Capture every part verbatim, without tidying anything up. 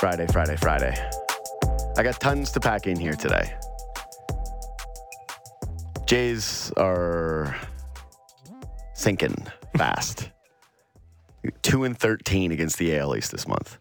Friday, Friday, Friday. I got tons to pack in here today. Jays are sinking fast. Two and thirteen against the A L East this month.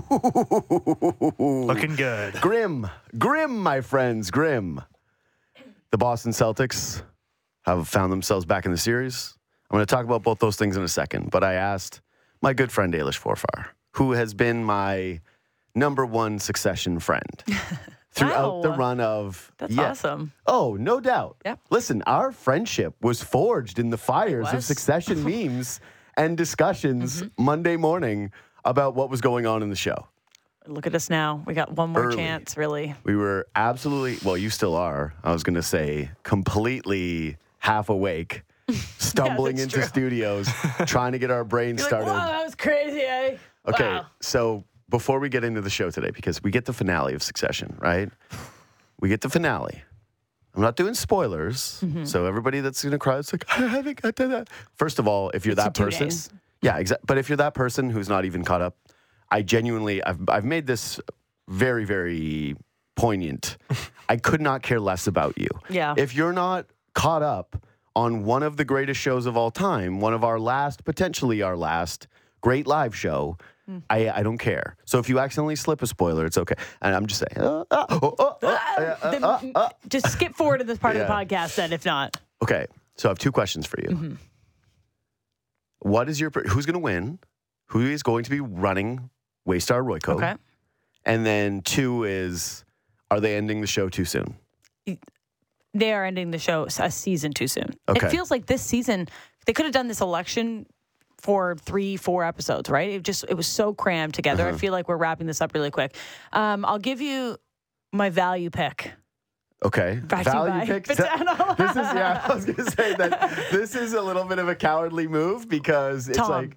Looking good. Grim. Grim, my friends. Grim. The Boston Celtics have found themselves back in the series. I'm going to talk about both those things in a second, but I asked my good friend Ailish Forfar, who has been my number one Succession friend throughout Wow. the run of... That's yeah. awesome. Oh, no doubt. Yep. Listen, our friendship was forged in the fires of was. Succession memes and discussions Mm-hmm. Monday morning about what was going on in the show. Look at us now. We got one more Early. chance, really. We were absolutely, well, you still are, I was going to say, completely half awake, stumbling that's into true. studios, trying to get our brains You're started. like, wow, that was crazy, eh? Okay, Wow. so before we get into the show today, because we get the finale of Succession, right? We get the finale. I'm not doing spoilers, Mm-hmm. so everybody that's going to cry, it's like, I haven't got to that. First of all, if you're It's that two person, days. yeah, exactly. But if you're that person who's not even caught up, I genuinely, I've I've made this very, very poignant. I could not care less about you. Yeah. If you're not caught up on one of the greatest shows of all time, one of our last, potentially our last great live show, I, I don't care. So if you accidentally slip a spoiler, it's okay. And I'm just saying, uh, uh, oh, oh, oh, uh, uh, Then uh, uh. just skip forward to this part Yeah. of the podcast then, if not. Okay, so I have two questions for you. Mm-hmm. What is your, who's going to win? Who is going to be running Waystar Royco? Okay. And then two is, are they ending the show too soon? They are ending the show a season too soon. Okay. It feels like this season, they could have done this election for three, four episodes, right? It just, it was so crammed together. Uh-huh. I feel like we're wrapping this up really quick. Um, I'll give you my value pick. Okay. Brought to you by picks. That- Betano. This is, yeah, I was going to say that this is a little bit of a cowardly move because it's Tom. like,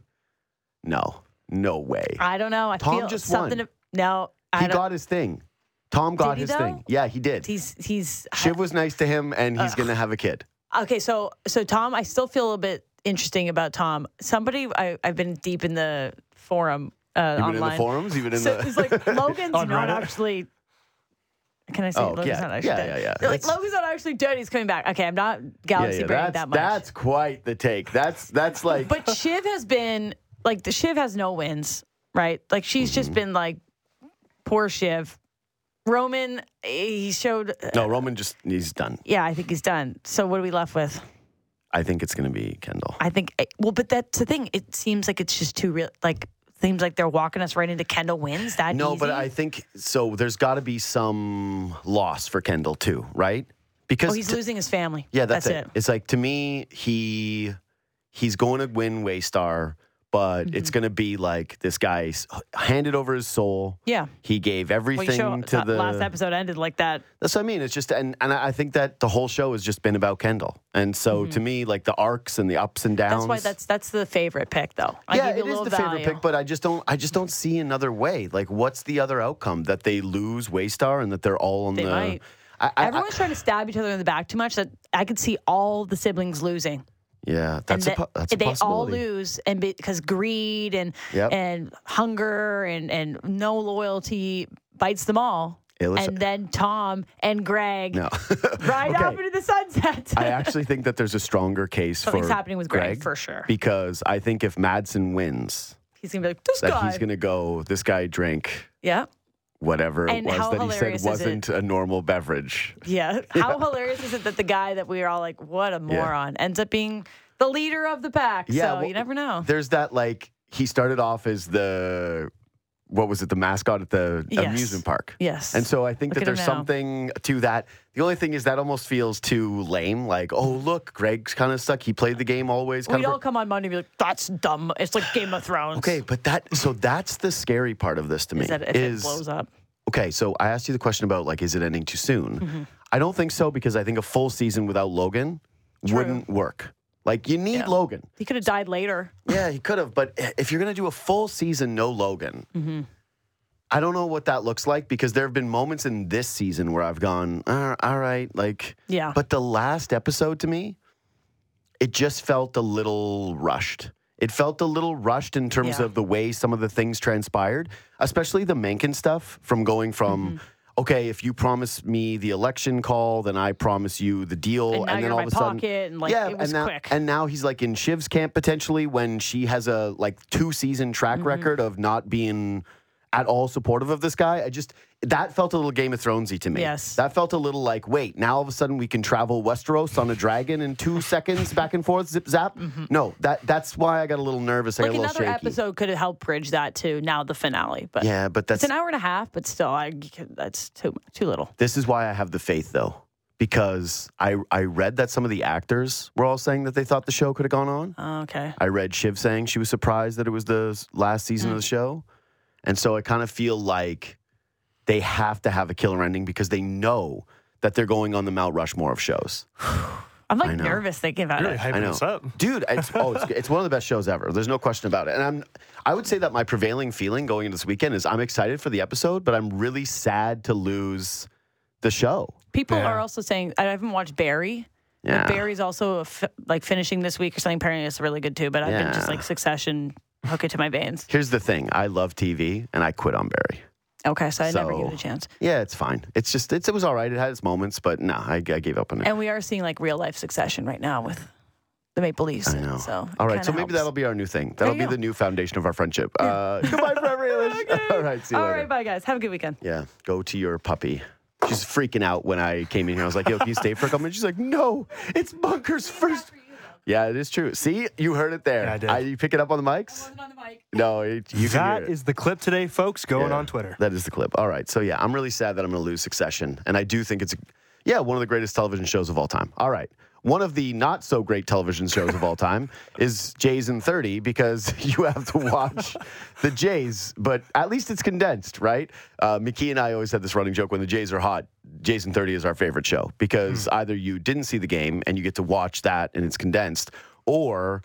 no, no way. I don't know. I Tom feel just something. won. To, no, I He don't. got his thing. Tom got he his though? thing. Yeah, he did. He's, he's, Shiv was nice to him, and he's going to have a kid. Okay, so so Tom, I still feel a bit interesting about Tom. Somebody, I, I've been deep in the forum uh, You've online. been in the forums? You've been in so the... it's like Logan's On not Reddit? actually. Can I say Oh, Logan's yeah. not actually Yeah, dead? yeah, yeah. They're like That's- Logan's not actually dead. He's coming back. Okay, I'm not yeah, galaxy yeah, braining that's, that much. that's quite the take. That's that's like... But Shiv has been like the Shiv has no wins, right? Like she's just Mm-hmm. been like poor Shiv. Roman, he showed. Uh, no, Roman just, he's done. yeah, I think he's done. So what are we left with? I think it's going to be Kendall. I think, well, but that's the thing. It seems like it's just too real. Like, seems like they're walking us right into Kendall wins. That No, easy? but I think, so there's got to be some loss for Kendall too, right? Because Oh, he's to- losing his family. Yeah, that's, That's it. It's like, to me, he he's going to win Waystar, but Mm-hmm. it's going to be like this guy s- handed over his soul. Yeah. He gave Well, everything you show, to that the last episode ended like that. That's what I mean. It's just, and, and I think that the whole show has just been about Kendall. And so to me, like the arcs and the ups and downs. Mm-hmm. That's why that's that's the favorite pick, though. I yeah, give you it a is little the favorite value. pick, but I just don't. I just don't see another way. Like, what's the other outcome? That they lose Waystar and that they're all on They the. might. I, I, Everyone's trying to stab each other in the back too much that I could see all the siblings losing. yeah, that's and a po- that's a they all possibility. lose, and because greed and Yep. and hunger and and no loyalty bites them all. Ailish- and then Tom and Greg No. ride Okay. off into the sunset. I actually think that there's a stronger case Something's for happening with Greg, for sure. Because I think if Madsen wins, He's gonna be like this that guy. he's gonna go. This guy drank yeah, whatever And it was how that he said hilarious is wasn't a normal beverage. yeah. How hilarious is it that the guy that we were all like, what a moron, ends up being the leader of the pack? Yeah, so well, you never know. There's that, like, he started off as the, what was it, the mascot at the Yes. amusement park. Yes. And so I think Look that at him there's now. something to that. The only thing is that almost feels too lame. Like, oh, look, Greg's kind of stuck. He played the game always. Kind We'd of. all come on Monday and be like, that's dumb. It's like Game of Thrones. Okay, but that, so that's the scary part of this to me. Is that if is, it blows up? Okay, so I asked you the question about, like, is it ending too soon? Mm-hmm. I don't think so, because I think a full season without Logan True. wouldn't work. Like, you need Yeah. Logan. He could have died later. Yeah, he could have. But if you're going to do a full season, no Logan, Mm-hmm. I don't know what that looks like, because there have been moments in this season where I've gone, "Uh, all right, like, Yeah. But the last episode to me, it just felt a little rushed. It felt a little rushed in terms Yeah. of the way some of the things transpired, especially the Mencken stuff from going from, Mm-hmm. okay, if you promise me the election call, then I promise you the deal. And now then you're all in of my a sudden, pocket, and, like, yeah, it was and now, quick. And now he's like in Shiv's camp potentially when she has a like two season track Mm-hmm. record of not being at all supportive of this guy. I just, that felt a little Game of Thronesy to me. Yes. That felt a little like, wait, now all of a sudden we can travel Westeros on a dragon in two seconds back and forth, zip zap. No, that that's why I got a little nervous. I Like got a little another shaky. episode could have helped bridge that to now the finale. But Yeah, but that's it's an hour and a half, but still, I that's too too little. this is why I have the faith though. Because I I read that some of the actors were all saying that they thought the show could have gone on. Oh, okay. I read Shiv saying she was surprised that it was the s- last season of the show. And so I kind of feel like they have to have a killer ending because they know that they're going on the Mount Rushmore of shows. I'm I like know. nervous thinking about You're really it. hyping I know. this up. Dude, it's, oh, it's, it's one of the best shows ever. There's no question about it. And I'm, I would say that my prevailing feeling going into this weekend is I'm excited for the episode, but I'm really sad to lose the show. People Yeah. are also saying I haven't watched Barry. Yeah. But Barry's also a fi- like finishing this week or something. Apparently, it's really good too. But I've been just Yeah. like Succession, hook it to my veins. Here's the thing. I love T V and I quit on Barry. Okay, so I never So- gave it a chance. Yeah, it's fine. It's just, it's, it was all right. It had its moments, but no, I, I gave up on it. And we are seeing like real life Succession right now with the Maple Leafs. I know. So it all right, kinda so maybe helps. that'll be our new thing. That'll you be go. the new foundation of our friendship. Uh, goodbye forever, Eilish. All right, see you All later. right, bye guys. Have a good weekend. Yeah, go to your puppy. She's freaking out when I came in here. I was like, yo, can you stay for a couple minutes? She's like, no, it's Bunker's first. Yeah, it is true. See, you heard it there. Yeah, I did. you pick it up on the mics? on the mic. No, it, you can That hear it. is the clip today, folks, going Yeah, on Twitter. That is the clip. All right. So, yeah, I'm really sad that I'm going to lose Succession. And I do think it's, yeah, one of the greatest television shows of all time. All right. One of the not so great television shows of all time is Jays in thirty because you have to watch the Jays, but at least it's condensed, right? Uh, Mickey and I always had this running joke when the Jays are hot. Jays in thirty is our favorite show because either you didn't see the game and you get to watch that and it's condensed, or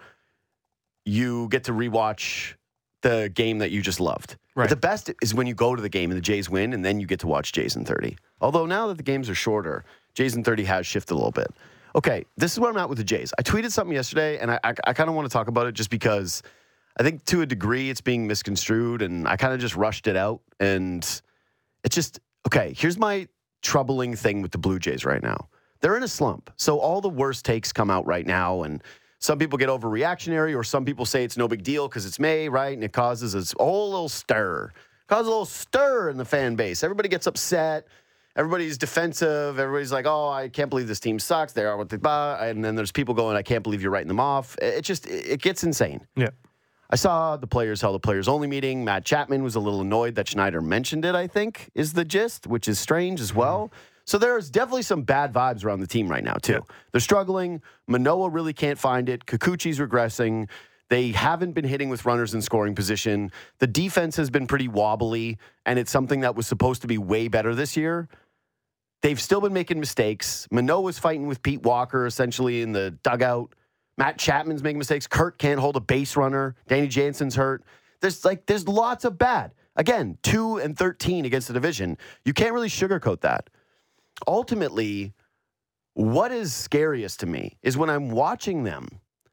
you get to rewatch the game that you just loved. But Right. the best is when you go to the game and the Jays win, and then you get to watch Jays in thirty. Although now that the games are shorter, Jays in thirty has shifted a little bit. Okay, this is where I'm at with the Jays. I tweeted something yesterday, and I, I, I kind of want to talk about it just because I think to a degree it's being misconstrued, and I kind of just rushed it out. And it's just, okay, here's my troubling thing with the Blue Jays right now. They're in a slump. So all the worst takes come out right now, and some people get overreactionary, or some people say it's no big deal because it's May, right? And it causes a whole little stir. Causes a little stir in the fan base. Everybody gets upset. Everybody's defensive. Everybody's like, oh, I can't believe this team sucks. They are what they are. And then there's people going, I can't believe you're writing them off. It just, it gets insane. Yeah. I saw the players held a players only meeting. Matt Chapman was a little annoyed that Schneider mentioned it, I think, is the gist, which is strange as well. So there's definitely some bad vibes around the team right now, too. Yeah. They're struggling. Manoa really can't find it. Kikuchi's regressing. They haven't been hitting with runners in scoring position. The defense has been pretty wobbly, and it's something that was supposed to be way better this year. They've still been making mistakes. Manoa's fighting with Pete Walker essentially in the dugout. Matt Chapman's making mistakes. Kurt can't hold a base runner. Danny Jansen's hurt. There's like there's lots of bad. Again, two and thirteen against the division. You can't really sugarcoat that. Ultimately, what is scariest to me is when I'm watching them.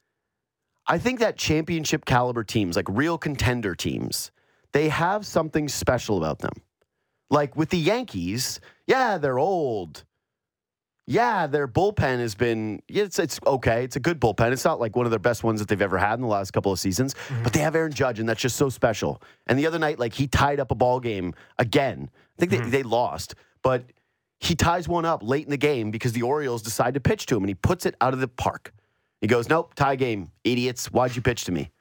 I think that championship caliber teams, like real contender teams, they have something special about them. Like with the Yankees, yeah, they're old. Yeah, their bullpen has been, yeah, it's, it's okay. It's a good bullpen. It's not like one of their best ones that they've ever had in the last couple of seasons, mm-hmm. but they have Aaron Judge, and that's just so special. And the other night, like, he tied up a ball game again. I think mm-hmm. they, they lost, but he ties one up late in the game because the Orioles decide to pitch to him, and he puts it out of the park. He goes, nope, tie game, idiots. Why'd you pitch to me?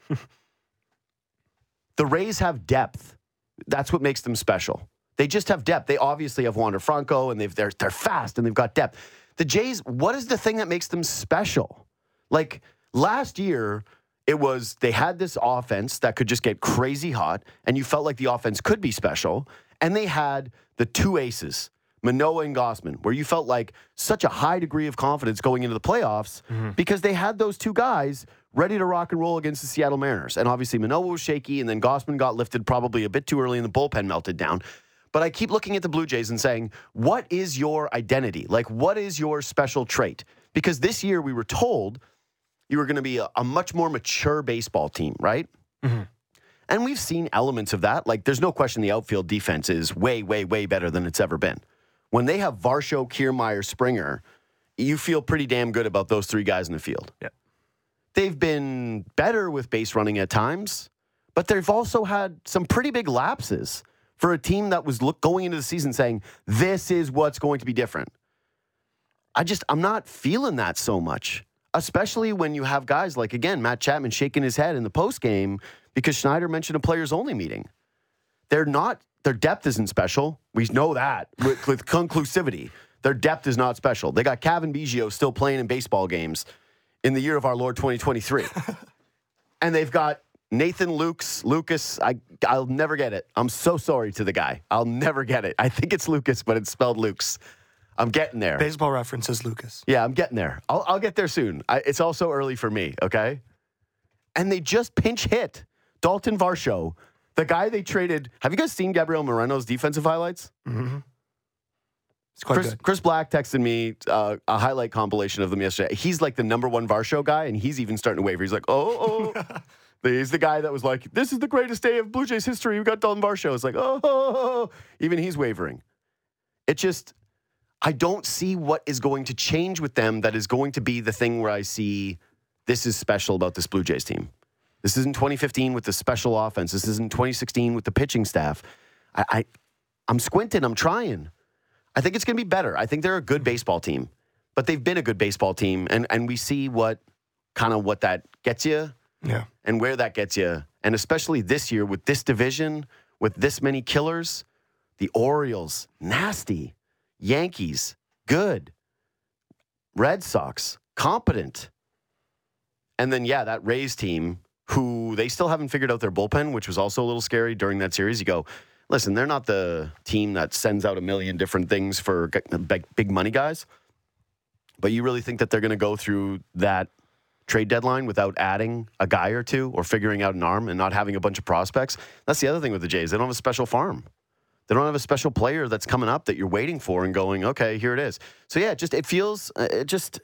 The Rays have depth. That's what makes them special. They just have depth. They obviously have Wander Franco, and they've, they're they're fast, and they've got depth. The Jays, what is the thing that makes them special? Like, last year, it was they had this offense that could just get crazy hot, and you felt like the offense could be special, and they had the two aces, Manoa and Gossman, where you felt like such a high degree of confidence going into the playoffs mm-hmm. because they had those two guys ready to rock and roll against the Seattle Mariners. And obviously, Manoa was shaky, and then Gossman got lifted probably a bit too early, and the bullpen melted down. But I keep looking at the Blue Jays and saying, what is your identity? Like, what is your special trait? Because this year we were told you were going to be a, a much more mature baseball team, right? Mm-hmm. And we've seen elements of that. Like, there's no question the outfield defense is way, way, way better than it's ever been. When they have Varsho, Kiermaier, Springer, you feel pretty damn good about those three guys in the field. Yeah. They've been better with base running at times, but they've also had some pretty big lapses for a team that was look, going into the season saying, this is what's going to be different. I just, I'm not feeling that so much, especially when you have guys like, again, Matt Chapman shaking his head in the postgame because Schneider mentioned a players-only meeting. They're not, their depth isn't special. We know that with, with conclusivity. Their depth is not special. They got Kevin Biggio still playing in baseball games in the year of our Lord twenty twenty-three. And they've got Nathan Lukes, Lucas, I, I'll never get it. I'm so sorry to the guy. I'll never get it. I think it's Lucas, but it's spelled Lukes. I'm getting there. Baseball references, Lucas. Yeah, I'm getting there. I'll, I'll get there soon. I, it's also early for me, okay? And they just pinch hit Dalton Varsho, the guy they traded. Have you guys seen Gabriel Moreno's defensive highlights? Mm-hmm. It's quite Chris, good. Chris Black texted me uh, a highlight compilation of them yesterday. He's like the number one Varsho guy, and he's even starting to waver. He's like, oh, oh. He's the guy that was like, this is the greatest day of Blue Jays history. We've got Dalton Varsho. It's like, oh, oh, oh. Even he's wavering. It just, I don't see what is going to change with them that is going to be the thing where I see this is special about this Blue Jays team. This isn't twenty fifteen with the special offense. This isn't twenty sixteen with the pitching staff. I, I, I'm squinting. I'm trying. I think it's going to be better. I think they're a good baseball team, but they've been a good baseball team, and, and we see what kind of what that gets you Yeah. and where that gets you. And especially this year with this division, with this many killers, the Orioles, nasty. Yankees, good. Red Sox, competent. And then, yeah, that Rays team, who they still haven't figured out their bullpen, which was also a little scary during that series. You go, listen, they're not the team that sends out a million different things for big, big money guys. But you really think that they're going to go through that trade deadline without adding a guy or two or figuring out an arm and not having a bunch of prospects? That's the other thing with the Jays. They don't have a special farm. They don't have a special player that's coming up that you're waiting for and going, okay, here it is. So, yeah, it just it feels, it just,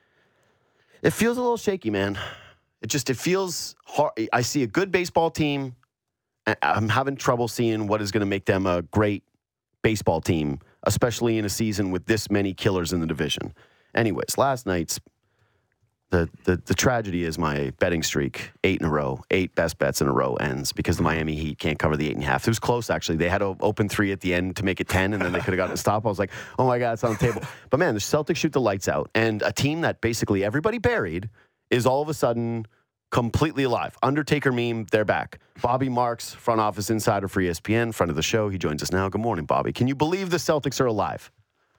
it feels a little shaky, man. It just, it feels hard. I see a good baseball team. I'm having trouble seeing what is going to make them a great baseball team, especially in a season with this many killers in the division. Anyways, last night's, the, the, the tragedy is my betting streak, eight in a row, eight best bets in a row ends because the Miami Heat can't cover the eight and a half. It was close, actually. They had to open three at the end to make it ten, and then they could have gotten a stop. I was like, oh, my God, it's on the table. But, man, the Celtics shoot the lights out, and a team that basically everybody buried is all of a sudden completely alive. Undertaker meme, they're back. Bobby Marks, front office insider for E S P N, friend of the show. He joins us now. Good morning, Bobby. Can you believe the Celtics are alive?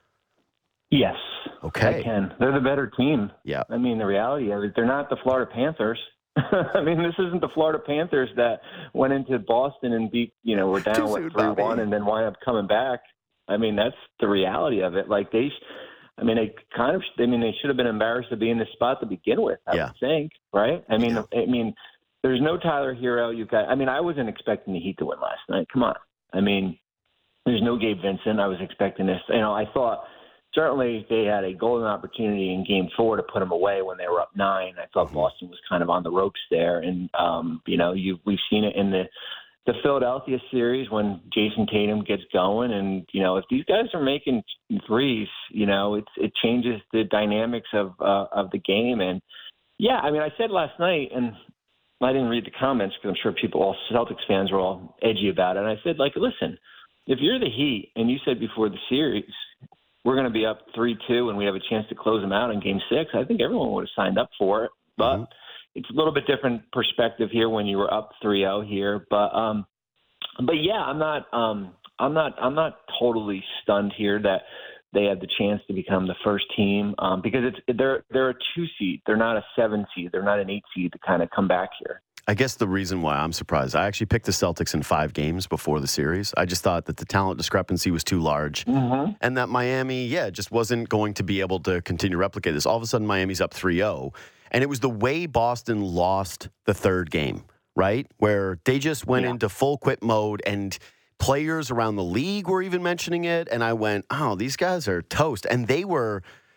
Yes. Okay. I can. They're the better team. Yeah. I mean, the reality of it, they're not the Florida Panthers. I mean, this isn't the Florida Panthers that went into Boston and beat, you know, were down what three one and then wind up coming back. I mean, that's the reality of it. Like they, I mean, they kind of, I mean, they should have been embarrassed to be in this spot to begin with. I yeah. would think, right? I mean, yeah. I mean, there's no Tyler Hero. You've got. I mean, I wasn't expecting the Heat to win last night. Come on. I mean, there's no Gabe Vincent. I was expecting this. You know, I thought. Certainly, they had a golden opportunity in Game Four to put them away when they were up nine. I thought Boston was kind of on the ropes there, and um, you know, you we've seen it in the the Philadelphia series when Jason Tatum gets going, and you know, if these guys are making threes, you know, it's it changes the dynamics of uh, of the game. And yeah, I mean, I said last night, and I didn't read the comments because I'm sure people, all Celtics fans, were all edgy about it. And I said, like, listen, if you're the Heat, and you said before the series, we're going to be up three two and we have a chance to close them out in game six, I think everyone would have signed up for it. But mm-hmm. it's a little bit different perspective here when you were up three oh here. But, um, but yeah, I'm not, um, I'm not, I'm not totally stunned here that they had the chance to become the first team um, because it's, they're, they're a two seed. They're not a seven seed. They're not an eight seed to kind of come back here. I guess the reason why I'm surprised, I actually picked the Celtics in five games before the series. I just thought that the talent discrepancy was too large mm-hmm. and that Miami, yeah, just wasn't going to be able to continue to replicate this. All of a sudden, Miami's up three oh. And it was the way Boston lost the third game, right? Where they just went yeah. into full quit mode and players around the league were even mentioning it. And I went, oh, these guys are toast. And they were...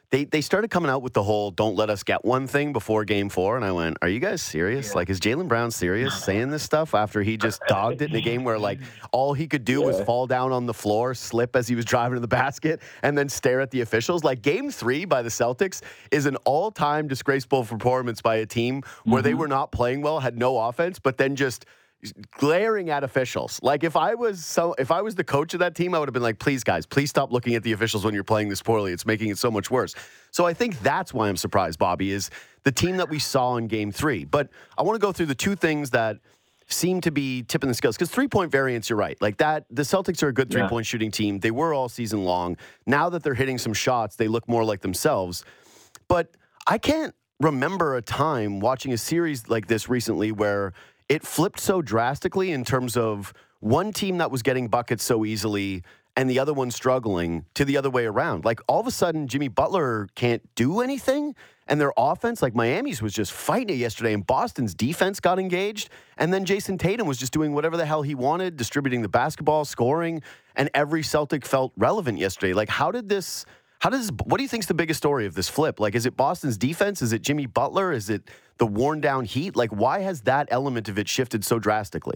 they they started coming out with the whole "don't let us get one" thing before Game Four, and I went, "Are you guys serious? Yeah. Like, is Jaylen Brown serious saying this stuff after he just dogged it in a game where like all he could do Yeah. was fall down on the floor, slip as he was driving to the basket, and then stare at the officials?" Like, Game Three by the Celtics is an all-time disgraceful performance by a team where Mm-hmm. they were not playing well, had no offense, but then just glaring at officials. Like, if I was so if I was the coach of that team, I would have been like, please guys, please stop looking at the officials when you're playing this poorly. It's making it so much worse. So I think that's why I'm surprised, Bobby, is the team that we saw in Game Three. But I want to go through the two things that seem to be tipping the scales, because three-point variance, you're right. Like that, the Celtics are a good three-point Yeah. shooting team. They were all season long. Now that they're hitting some shots, they look more like themselves. But I can't remember a time watching a series like this recently where it flipped so drastically in terms of one team that was getting buckets so easily and the other one struggling to the other way around. Like, all of a sudden, Jimmy Butler can't do anything, and their offense, like Miami's, was just fighting it yesterday, and Boston's defense got engaged, and then Jason Tatum was just doing whatever the hell he wanted, distributing the basketball, scoring, and every Celtic felt relevant yesterday. Like, how did this... How does what do you think is the biggest story of this flip? Like, is it Boston's defense? Is it Jimmy Butler? Is it the worn down Heat? Like, why has that element of it shifted so drastically?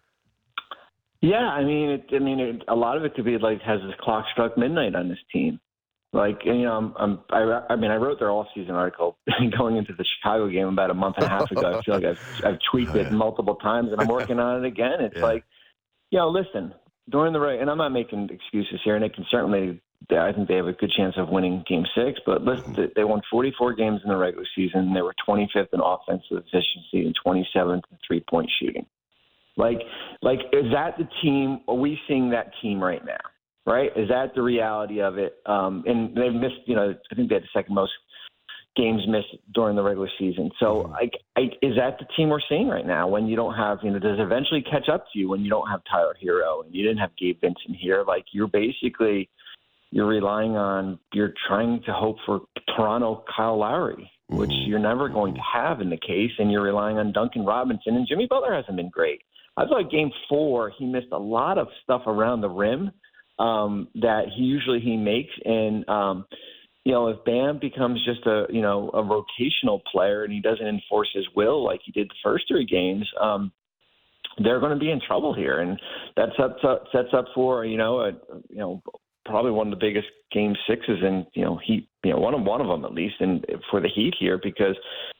Yeah, I mean, it, I mean, it, a lot of it could be like, has this clock struck midnight on this team? Like, you know, I'm, I'm, I, I mean, I wrote their off-season article going into the Chicago game about a month and a half ago. I feel like I've, I've tweaked Oh, it yeah. multiple times, and I'm working on it again. It's Yeah. like, you know, listen, during the right, and I'm not making excuses here, and they can certainly. I think they have a good chance of winning Game Six, but listen, they won forty-four games in the regular season. They were twenty-fifth in offensive efficiency and twenty-seventh in three-point shooting. Like, like is that the team? Are we seeing that team right now? Right? Is that the reality of it? Um, and they've missed. You know, I think they had the second most games missed during the regular season. So, like, I, is that the team we're seeing right now? When you don't have, you know, does it eventually catch up to you when you don't have Tyler Hero and you didn't have Gabe Vincent here? Like, you're basically. You're relying on, you're trying to hope for Toronto Kyle Lowry, which you're never going to have in the case, and you're relying on Duncan Robinson, and Jimmy Butler hasn't been great. I thought Game Four, he missed a lot of stuff around the rim um, that he usually he makes, and um, you know, if Bam becomes just a, you know, a rotational player and he doesn't enforce his will like he did the first three games, um, they're going to be in trouble here, and that sets up, sets up for, you know, a, you know, probably one of the biggest game sixes in, you know, Heat, you know, one of one of them at least, and for the Heat here, because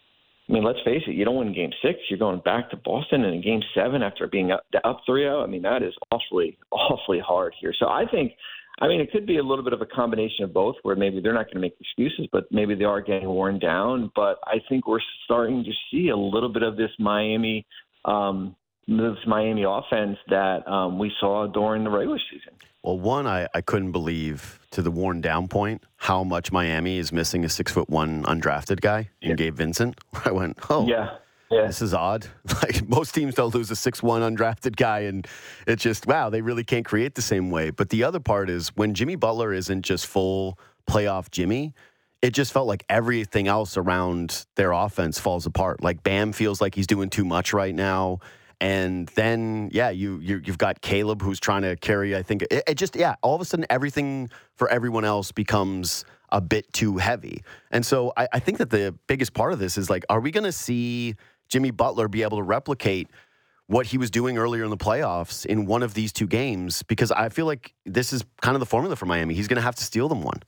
I mean, let's face it, you don't win Game Six, you're going back to Boston in a Game Seven after being up up three oh. I mean, that is awfully awfully hard here. So I think, I mean, it could be a little bit of a combination of both, where maybe they're not going to make excuses, but maybe they are getting worn down. But I think we're starting to see a little bit of this Miami. Um, this Miami offense that um, we saw during the regular season. Well, one, I, I couldn't believe, to the worn down point, how much Miami is missing a six foot one undrafted guy in Yeah. Gabe Vincent. I went, oh, Yeah. Yeah. this is odd. Like, most teams don't lose a six one undrafted guy, and it's just, wow, they really can't create the same way. But the other part is, when Jimmy Butler isn't just full playoff Jimmy, it just felt like everything else around their offense falls apart. Like, Bam feels like he's doing too much right now. And then, yeah, you, you, you've got Caleb who's trying to carry, I think, it, it just, yeah, all of a sudden everything for everyone else becomes a bit too heavy. And so I, I think that the biggest part of this is, like, are we going to see Jimmy Butler be able to replicate what he was doing earlier in the playoffs in one of these two games? Because I feel like this is kind of the formula for Miami. He's going to have to steal them one.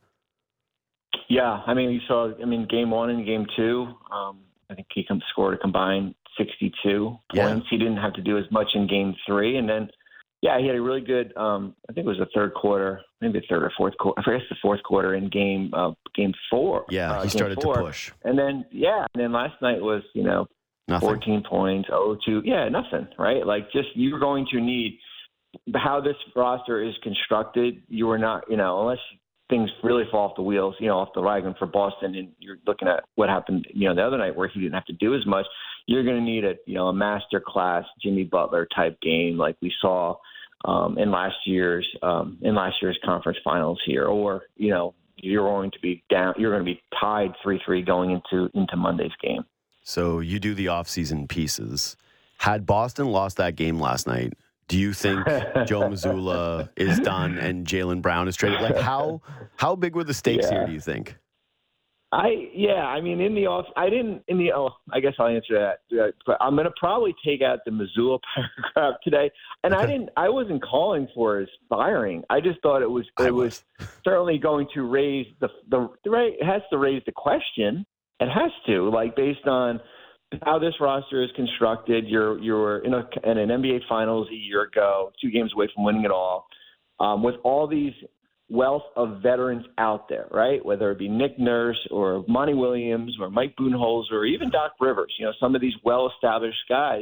Yeah, I mean, you saw, I mean, game one and game two, um, I think he come, scored a combined sixty-two Yeah. points. He didn't have to do as much in game three. And then, yeah, he had a really good, um, I think it was the third quarter, maybe the third or fourth quarter, I forget the fourth quarter in game uh, game four. Yeah, uh, he game started four. to push. And then, yeah, and then last night was, you know, Nothing. fourteen points, oh two, yeah, nothing, right? Like, just, you're going to need, how this roster is constructed, you are not, you know, unless things really fall off the wheels, you know, off the wagon for Boston, and you're looking at what happened, you know, the other night where he didn't have to do as much, you're going to need a, you know, a master class Jimmy Butler type game like we saw um, in last year's um, in last year's conference finals here, or, you know, you're going to be down, you're going to be tied three three going into into Monday's game. So you do the offseason pieces. Had Boston lost that game last night, do you think Joe Mazzulla is done and Jaylen Brown is traded? Like, how how big were the stakes Yeah. here, do you think? I yeah, I mean in the off, I didn't in the oh, I guess I'll answer that. Uh, but I'm gonna probably take out the Mazzulla paragraph today, and Okay. I didn't. I wasn't calling for his firing. I just thought it was it I was. was. certainly going to raise the the, the right, it has to raise the question. It has to like based on how this roster is constructed. You're you're in a in an N B A Finals a year ago, two games away from winning it all, um, with all these wealth of veterans out there, right? Whether it be Nick Nurse or Monty Williams or Mike Budenholzer or even Doc Rivers, you know, some of these well-established guys.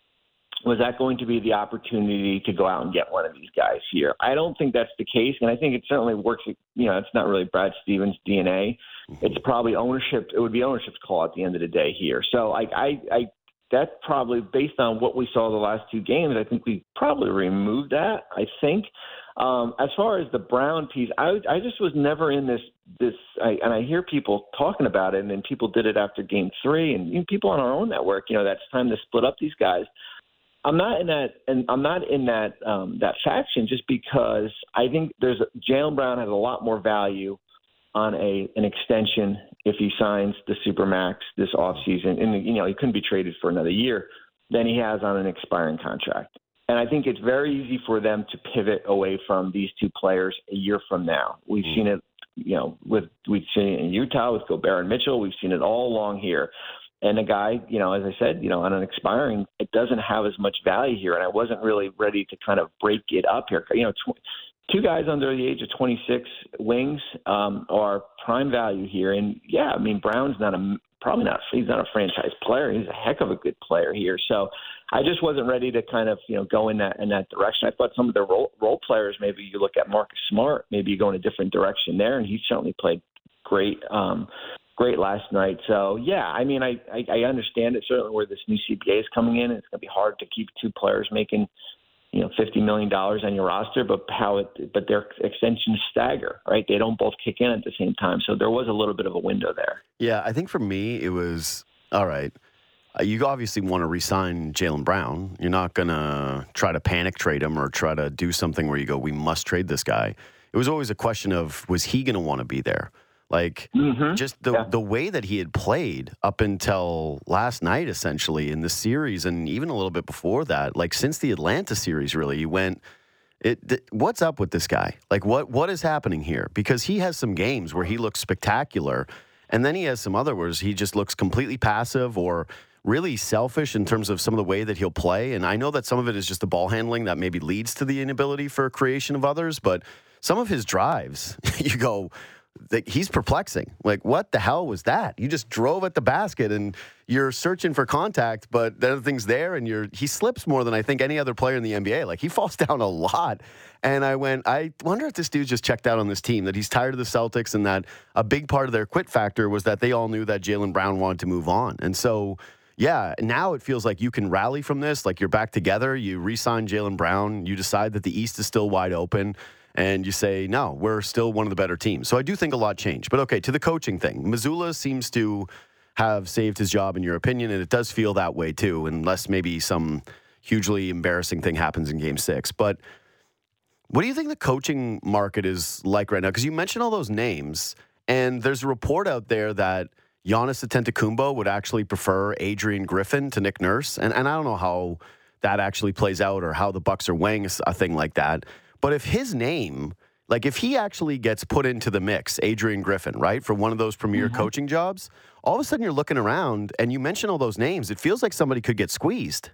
Was that going to be the opportunity to go out and get one of these guys here? I don't think that's the case, and I think it certainly works. You know, it's not really Brad Stevens' D N A. It's probably ownership. It would be ownership's call at the end of the day here. So, I, I, I that's probably based on what we saw the last two games. I think we probably removed that. I think. Um, as far as the Brown piece, I, I just was never in this. This, I, and I hear people talking about it, and then people did it after Game Three, and you know, people on our own network. You know, that's time to split up these guys. I'm not in that, and I'm not in that um, that faction just because I think there's Jaylen Brown has a lot more value on a an extension if he signs the Supermax this offseason, and you know he couldn't be traded for another year than he has on an expiring contract. And I think it's very easy for them to pivot away from these two players a year from now. We've mm-hmm. seen it, you know, with we've seen it in Utah with Gobert and Mitchell. We've seen it all along here. And the guy, you know, as I said, you know, on an expiring, it doesn't have as much value here. And I wasn't really ready to kind of break it up here. You know, tw- two guys under the age of twenty-six wings um, are prime value here. And, yeah, I mean, Brown's not a probably not he's not a franchise player. He's a heck of a good player here. So I just wasn't ready to kind of, you know, go in that in that direction. I thought some of the role, role players, maybe you look at Marcus Smart, maybe you go in a different direction there. And he certainly played great. Um, Great last night. So, yeah, I mean, I, I, I understand it certainly where this new C B A is coming in. It's going to be hard to keep two players making, you know, fifty million dollars on your roster, but how it, but their extensions stagger, right? They don't both kick in at the same time. So there was a little bit of a window there. Yeah, I think for me, it was, all right, uh, you obviously want to re-sign Jaylen Brown. You're not going to try to panic trade him or try to do something where you go, we must trade this guy. It was always a question of, was he going to want to be there? Like, mm-hmm. just the, yeah. the way that he had played up until last night, essentially, in the series, and even a little bit before that, like, since the Atlanta series, really, he went, it, th- what's up with this guy? Like, what what is happening here? Because he has some games where he looks spectacular, and then he has some other where he just looks completely passive or really selfish in terms of some of the way that he'll play. And I know that some of it is just the ball handling that maybe leads to the inability for creation of others, but some of his drives, you go... he's perplexing. Like, what the hell was that? You just drove at the basket and you're searching for contact, but the other thing's there, and you're he slips more than I think any other player in the N B A. Like, he falls down a lot. And I went, I wonder if this dude's just checked out on this team, that he's tired of the Celtics, and that a big part of their quit factor was that they all knew that Jaylen Brown wanted to move on. And so, yeah, now it feels like you can rally from this. Like, you're back together. You re-sign Jaylen Brown. You decide that the East is still wide open. And you say, no, we're still one of the better teams. So I do think a lot changed. But, okay, to the coaching thing. Mazzulla seems to have saved his job, in your opinion, and it does feel that way, too, unless maybe some hugely embarrassing thing happens in Game six. But what do you think the coaching market is like right now? Because you mentioned all those names, and there's a report out there that Giannis Antetokounmpo would actually prefer Adrian Griffin to Nick Nurse. And, and I don't know how that actually plays out or how the Bucks are weighing a thing like that. But if his name, like if he actually gets put into the mix, Adrian Griffin, right, for one of those premier mm-hmm. coaching jobs, all of a sudden you're looking around and you mention all those names. It feels like somebody could get squeezed.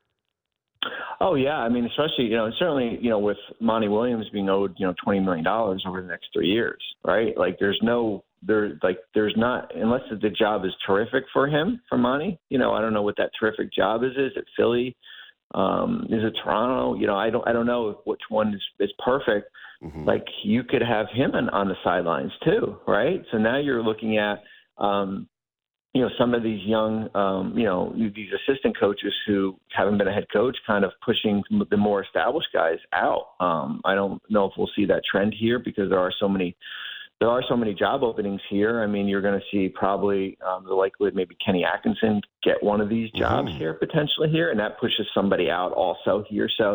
Oh, yeah. I mean, especially, you know, certainly, you know, with Monty Williams being owed, you know, twenty million dollars over the next three years, right? Like there's no, there, like there's not, unless the job is terrific for him, for Monty, you know, I don't know what that terrific job is. Is it Philly? Um, is it Toronto? You know, I don't, I don't know which one is, is perfect. Mm-hmm. Like you could have him on, on the sidelines too, right? So now you're looking at, um, you know, some of these young, um, you know, these assistant coaches who haven't been a head coach, kind of pushing the more established guys out. Um, I don't know if we'll see that trend here because there are so many. There are so many job openings here. I mean, you're going to see probably um, the likelihood maybe Kenny Atkinson get one of these jobs mm-hmm. here potentially here, and that pushes somebody out also here. So,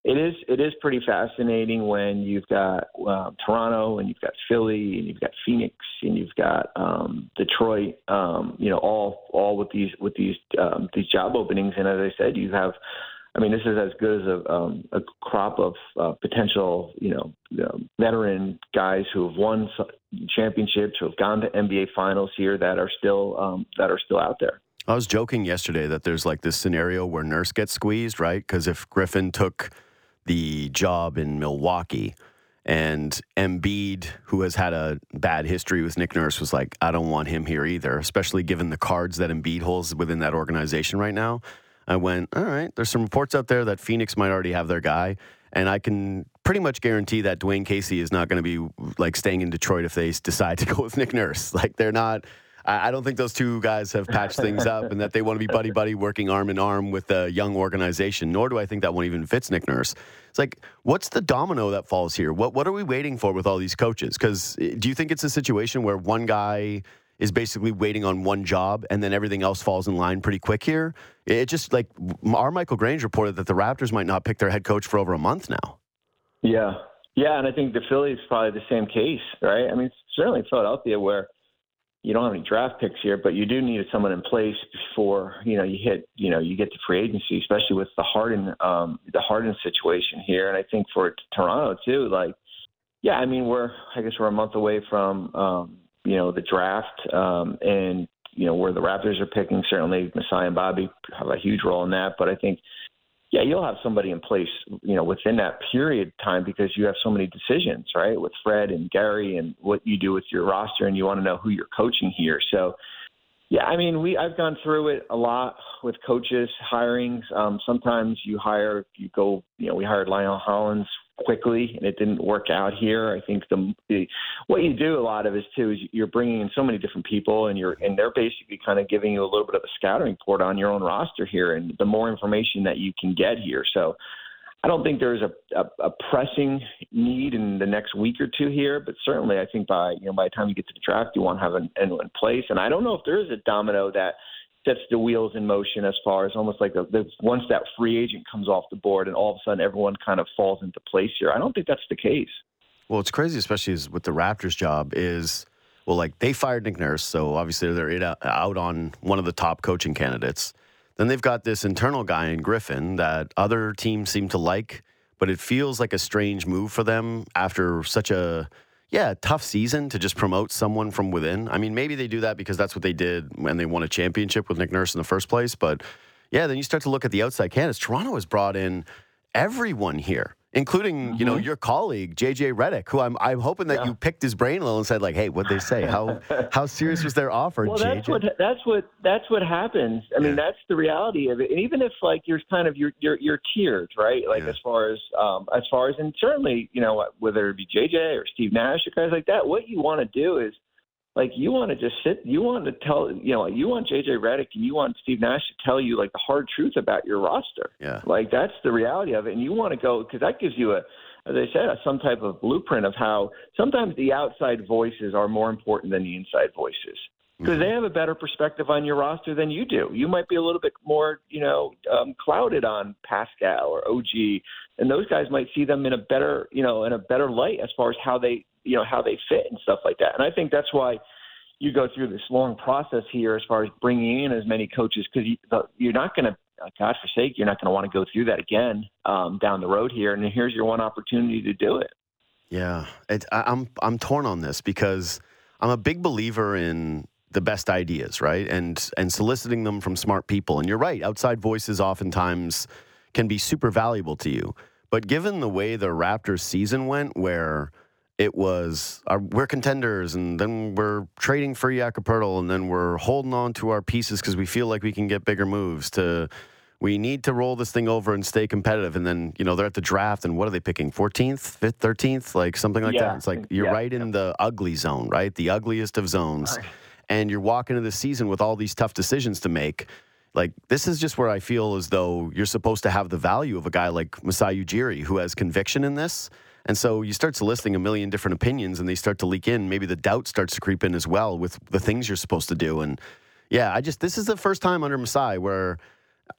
it is it is pretty fascinating when you've got uh, Toronto and you've got Philly and you've got Phoenix and you've got um, Detroit, um, you know, all all with these with these um, these job openings. And as I said, you have, I mean, this is as good as a, um, a crop of uh, potential, you know, you know, veteran guys who have won championships, who have gone to N B A finals here that are still um, that are still out there. I was joking yesterday that there's like this scenario where Nurse gets squeezed, right? Because if Griffin took the job in Milwaukee and Embiid, who has had a bad history with Nick Nurse, was like, I don't want him here either, especially given the cards that Embiid holds within that organization right now. I went, all right, there's some reports out there that Phoenix might already have their guy, and I can pretty much guarantee that Dwayne Casey is not going to be like staying in Detroit if they decide to go with Nick Nurse. Like they're not. I don't think those two guys have patched things up and that they want to be buddy-buddy working arm in arm with a young organization, nor do I think that one even fits Nick Nurse. It's like, what's the domino that falls here? What what are we waiting for with all these coaches? Because do you think it's a situation where one guy is basically waiting on one job and then everything else falls in line pretty quick here? It just, like, our Michael Grange reported that the Raptors might not pick their head coach for over a month now. Yeah. Yeah, and I think the Phillies is probably the same case, right? I mean, certainly Philadelphia where you don't have any draft picks here, but you do need someone in place before, you know, you hit, you know, you get to free agency, especially with the Harden, um, the Harden situation here. And I think for Toronto too, like, yeah, I mean, we're, I guess we're a month away from, um, you know, the draft, um, and, you know, where the Raptors are picking, certainly Masai and Bobby have a huge role in that. But I think, yeah, you'll have somebody in place, you know, within that period of time because you have so many decisions, right, with Fred and Gary and what you do with your roster, and you want to know who you're coaching here. So, yeah, I mean, we I've gone through it a lot with coaches, hirings. Um, sometimes you hire, you go, you know, we hired Lionel Hollins quickly, and it didn't work out here. I think the, the what you do a lot of is too is you're bringing in so many different people, and you're and they're basically kind of giving you a little bit of a scouting report on your own roster here, and the more information that you can get here. So I don't think there's a, a, a pressing need in the next week or two here, but certainly I think by you know by the time you get to the draft, you want to have an in place. And I don't know if there is a domino that sets the wheels in motion as far as almost like the, the once that free agent comes off the board and all of a sudden everyone kind of falls into place here. I don't think that's the case. Well, it's crazy, especially is with the Raptors job is, well, like they fired Nick Nurse, so obviously they're out on one of the top coaching candidates. Then they've got this internal guy in Griffin that other teams seem to like, but it feels like a strange move for them after such a Yeah, tough season to just promote someone from within. I mean, maybe they do that because that's what they did when they won a championship with Nick Nurse in the first place. But, yeah, then you start to look at the outside candidates. Toronto has brought in everyone here, including, mm-hmm. you know, your colleague, J J Redick, who I'm I'm hoping that yeah. you picked his brain a little and said, like, hey, what'd they say? How how serious was their offer, well, J J? That's what, that's what that's what happens. I mean, yeah. that's the reality of it. And even if, like, you're kind of, you're you're, you're tiered, right? Like, yeah. as far as, um, as far as, and certainly, you know, whether it be J J or Steve Nash or guys like that, what you want to do is, like, you want to just sit, you want to tell, you know, you want J J Redick and you want Steve Nash to tell you, like, the hard truth about your roster. Yeah. Like, that's the reality of it. And you want to go, because that gives you a, as I said, some type of blueprint of how sometimes the outside voices are more important than the inside voices because mm-hmm. they have a better perspective on your roster than you do. You might be a little bit more, you know, um, clouded on Pascal or O G, and those guys might see them in a better, you know, in a better light as far as how they, you know, how they fit and stuff like that. And I think that's why you go through this long process here as far as bringing in as many coaches because you, you're not going to, God forsake, you're not going to want to go through that again um, down the road here. And here's your one opportunity to do it. Yeah, it, I, I'm I'm torn on this because I'm a big believer in the best ideas, right? And and soliciting them from smart people. And you're right, outside voices oftentimes can be super valuable to you. But given the way the Raptors season went, where it was, uh, we're contenders, and then we're trading for Jakob Poeltl, and then we're holding on to our pieces because we feel like we can get bigger moves to, we need to roll this thing over and stay competitive. And then, you know, they're at the draft, and what are they picking? fourteenth, fifth, thirteenth? Like something like yeah. that. It's like you're yeah. right in the ugly zone, right? The ugliest of zones. Right. And you're walking into the season with all these tough decisions to make. Like, this is just where I feel as though you're supposed to have the value of a guy like Masai Ujiri, who has conviction in this. And so you start soliciting a million different opinions, and they start to leak in. Maybe the doubt starts to creep in as well with the things you're supposed to do. And, yeah, I just – this is the first time under Masai where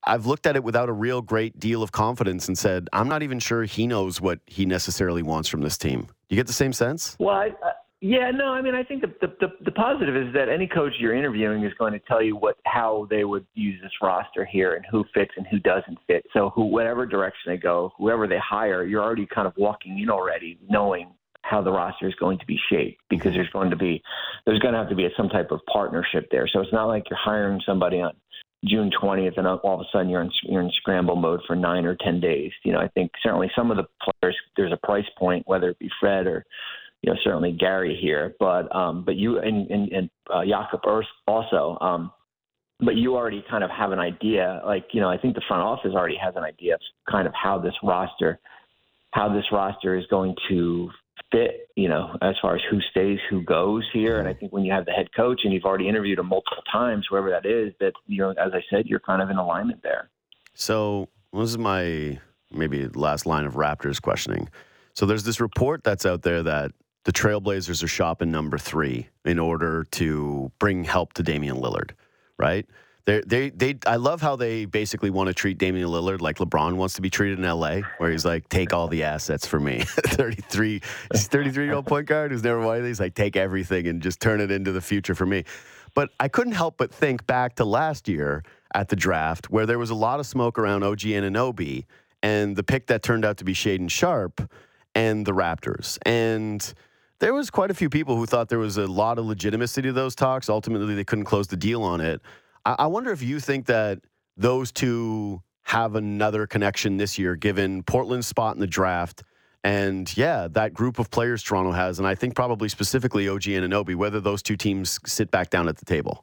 I've looked at it without a real great deal of confidence and said, I'm not even sure he knows what he necessarily wants from this team. You get the same sense? Well, I, uh, yeah, no, I mean, I think the, the, the, the positive is that any coach you're interviewing is going to tell you what how they would use this roster here and who fits and who doesn't fit. So who, whatever direction they go, whoever they hire, you're already kind of walking in already knowing how the roster is going to be shaped, because there's going to be there's going to have to be a, some type of partnership there. So it's not like you're hiring somebody on June twentieth and all of a sudden you're in you're in scramble mode for nine or ten days. You know, I think certainly some of the players, there's a price point, whether it be Fred or, you know, certainly Gary here, but um, but you and and, and uh, Jakob also. Um, but you already kind of have an idea. Like, you know, I think the front office already has an idea of kind of how this roster, how this roster is going to fit, you know, as far as who stays, who goes here. And I think when you have the head coach and you've already interviewed him multiple times, whoever that is, that, you know, as I said, you're kind of in alignment there. So this is my maybe last line of Raptors questioning. So there's this report that's out there that the Trailblazers are shopping number three in order to bring help to Damian Lillard, right? They, they, they. I love how they basically want to treat Damian Lillard like LeBron wants to be treated in L A, where he's like, take all the assets for me. thirty-three, he's thirty-three-year-old point guard who's never won anything. He's like, take everything and just turn it into the future for me. But I couldn't help but think back to last year at the draft, where there was a lot of smoke around O G Anunoby and the pick that turned out to be Shaedon Sharpe and the Raptors. And there was quite a few people who thought there was a lot of legitimacy to those talks. Ultimately, they couldn't close the deal on it. I wonder if you think that those two have another connection this year, given Portland's spot in the draft and, yeah, that group of players Toronto has, and I think probably specifically O G Anunoby, whether those two teams sit back down at the table.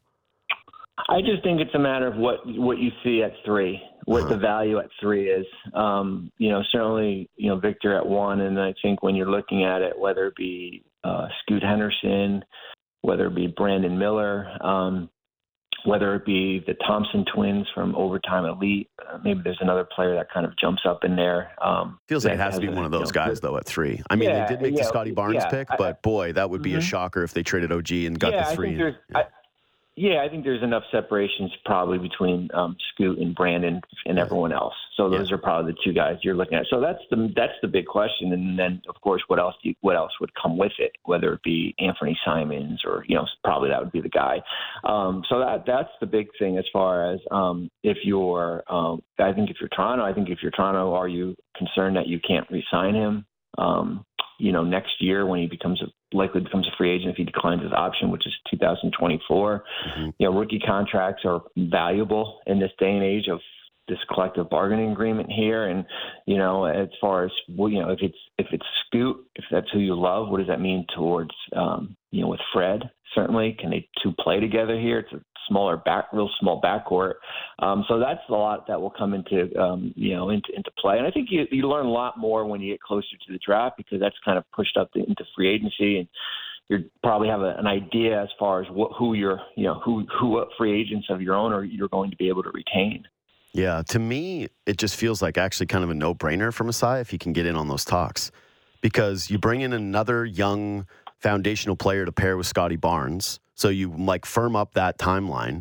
I just think it's a matter of what, what you see at three, what huh. the value at three is. Um, you know, certainly, you know, Victor at one, and I think when you're looking at it, whether it be uh, Scoot Henderson, whether it be Brandon Miller, um, whether it be the Thompson twins from Overtime Elite, uh, maybe there's another player that kind of jumps up in there. Um, Feels like it has to be one of those you know, guys, though, at three. I mean, yeah, they did make yeah, the Scotty Barnes yeah, pick, but boy, that would be mm-hmm. a shocker if they traded O G and got yeah, the three. I think yeah. I, yeah, I think there's enough separations probably between um, Scoot and Brandon and everyone else. So those yeah. are probably the two guys you're looking at. So that's the that's the big question. And then, of course, what else do you, what else would come with it? Whether it be Anthony Simons or, you know, probably that would be the guy. Um, so that that's the big thing as far as um, if you're. Um, I think if you're Toronto, I think if you're Toronto, are you concerned that you can't re-sign him? Um, you know, next year when he becomes a, likely becomes a free agent if he declines his option, which is two thousand twenty-four. Mm-hmm. You know, rookie contracts are valuable in this day and age of this collective bargaining agreement here. And, you know, as far as, well, you know, if it's if it's Scoot, if that's who you love, what does that mean towards, um, you know, with Fred? Certainly, can they two play together here? It's a smaller back, real small backcourt. Um, so that's a lot that will come into, um, you know, into, into play. And I think you, you learn a lot more when you get closer to the draft, because that's kind of pushed up the, into free agency, and you probably have a, an idea as far as what, who you're, you know, who, who what free agents of your own are you're going to be able to retain. Yeah, to me, it just feels like actually kind of a no-brainer for Masai if he can get in on those talks, because you bring in another young foundational player to pair with Scotty Barnes. So you like firm up that timeline.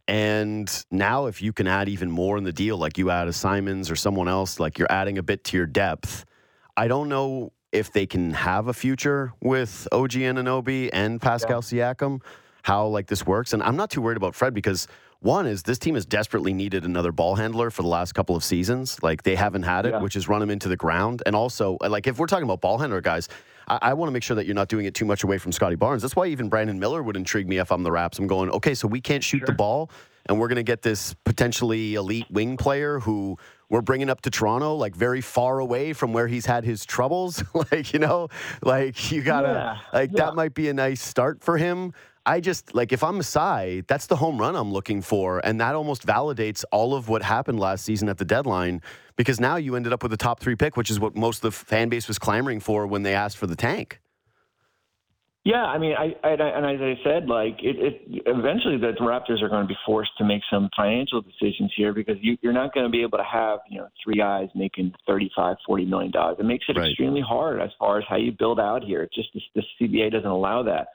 And now if you can add even more in the deal, like you add a Simons or someone else, like you're adding a bit to your depth. I don't know if they can have a future with O G Anunoby and Pascal yeah. Siakam, how like this works. And I'm not too worried about Fred, because one is this team has desperately needed another ball handler for the last couple of seasons. Like they haven't had it, yeah. which has run him into the ground. And also, like if we're talking about ball handler guys, I, I want to make sure that you're not doing it too much away from Scotty Barnes. That's why even Brandon Miller would intrigue me if I'm the Raps. I'm going, okay, so we can't shoot sure. the ball, and we're going to get this potentially elite wing player who we're bringing up to Toronto, like very far away from where he's had his troubles. like, you know, like you got to, yeah. like yeah. that might be a nice start for him. I just, like, if I'm Masai, that's the home run I'm looking for, and that almost validates all of what happened last season at the deadline, because now you ended up with a top three pick, which is what most of the fan base was clamoring for when they asked for the tank. Yeah, I mean, I, I and as I said, like, it, it eventually the Raptors are going to be forced to make some financial decisions here, because you, you're not going to be able to have, you know, three guys making thirty-five, forty million dollars. It makes it right. extremely hard as far as how you build out here. It's just the, the C B A doesn't allow that.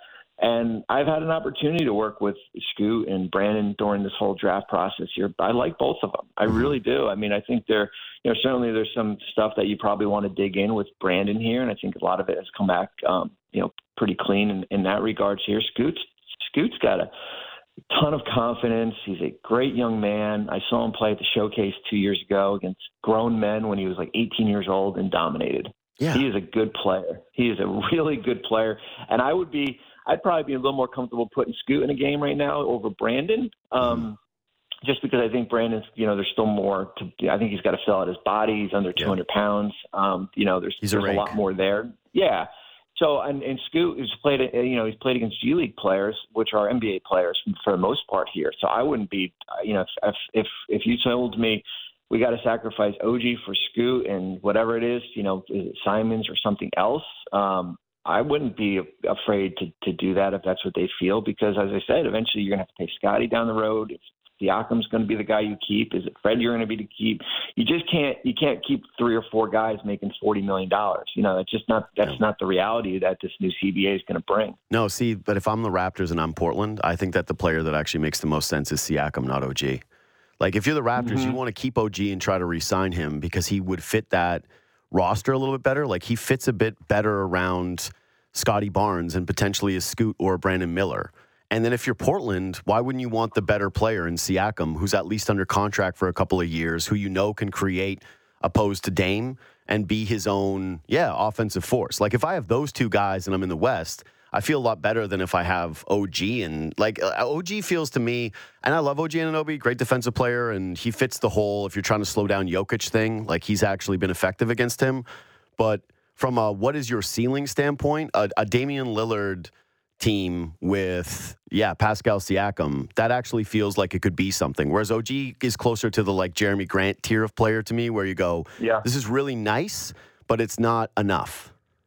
And I've had an opportunity to work with Scoot and Brandon during this whole draft process here. I like both of them. I really do. I mean, I think they're, you know, certainly there's some stuff that you probably want to dig in with Brandon here, and I think a lot of it has come back, um, you know, pretty clean in, in that regards here. Scoot's, Scoot's got a ton of confidence. He's a great young man. I saw him play at the Showcase two years ago against grown men when he was like eighteen years old and dominated. Yeah. He is a good player. He is a really good player. And I would be, I'd probably be a little more comfortable putting Scoot in a game right now over Brandon, um, mm-hmm. just because I think Brandon's, you know, there's still more to, I think he's got to fill out his body. He's under two hundred yeah. pounds. Um, you know, there's, there's a, a lot more there. Yeah. So, and, and Scoot has played, you know, he's played against G League players, which are N B A players for the most part here. So I wouldn't be, you know, if, if, if you told me we got to sacrifice O G for Scoot and whatever it is, you know, is it Simons or something else, um, I wouldn't be afraid to, to do that if that's what they feel, because as I said, eventually you're going to have to pay Scotty down the road. If Siakam's going to be the guy you keep, is it Fred you're going to be to keep? You just can't, you can't keep three or four guys making forty million dollars. You know, it's just not, that's no. not the reality that this new C B A is going to bring. No, see, but if I'm the Raptors and I'm Portland, I think that the player that actually makes the most sense is Siakam, not O G. Like if you're the Raptors, mm-hmm. you want to keep O G and try to re-sign him because he would fit that roster a little bit better. Like he fits a bit better around Scotty Barnes and potentially a Scoot or a Brandon Miller. And then if you're Portland, why wouldn't you want the better player in Siakam, who's at least under contract for a couple of years, who you know can create opposed to Dame and be his own, yeah, offensive force? Like if I have those two guys and I'm in the West, I feel a lot better than if I have O G. And like uh, O G feels to me, and I love O G Anunoby, great defensive player, and he fits the whole, if you're trying to slow down Jokic thing, like he's actually been effective against him. But from a what is your ceiling standpoint, a, a Damian Lillard team with, yeah, Pascal Siakam, that actually feels like it could be something. Whereas O G is closer to the like Jeremy Grant tier of player to me, where you go, yeah, this is really nice, but it's not enough.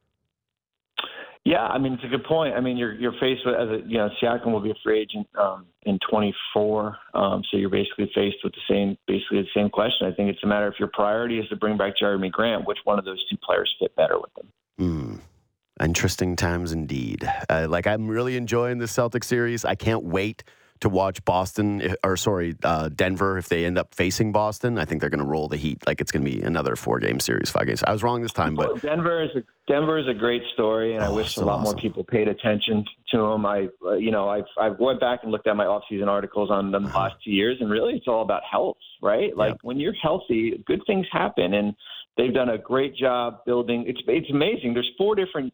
Yeah, I mean, it's a good point. I mean, you're you're faced with, as a, you know, Siakam will be a free agent um, in twenty-four, um, so you're basically faced with the same, basically the same question. I think it's a matter if your priority is to bring back Jeremy Grant, which one of those two players fit better with them. Mm. Interesting times indeed. Uh, like I'm really enjoying the Celtics series. I can't wait to watch Boston, or sorry, uh, Denver, if they end up facing Boston. I think they're going to roll the Heat. Like it's going to be another four-game series, five games. I was wrong this time, but Denver is a, Denver is a great story, and oh, I wish so a lot awesome. more people paid attention to them. I, uh, you know, I've I went back and looked at my off-season articles on them the uh-huh. last two years, and really, it's all about health, right? Like yep. when you're healthy, good things happen, and they've done a great job building. It's it's amazing. There's four different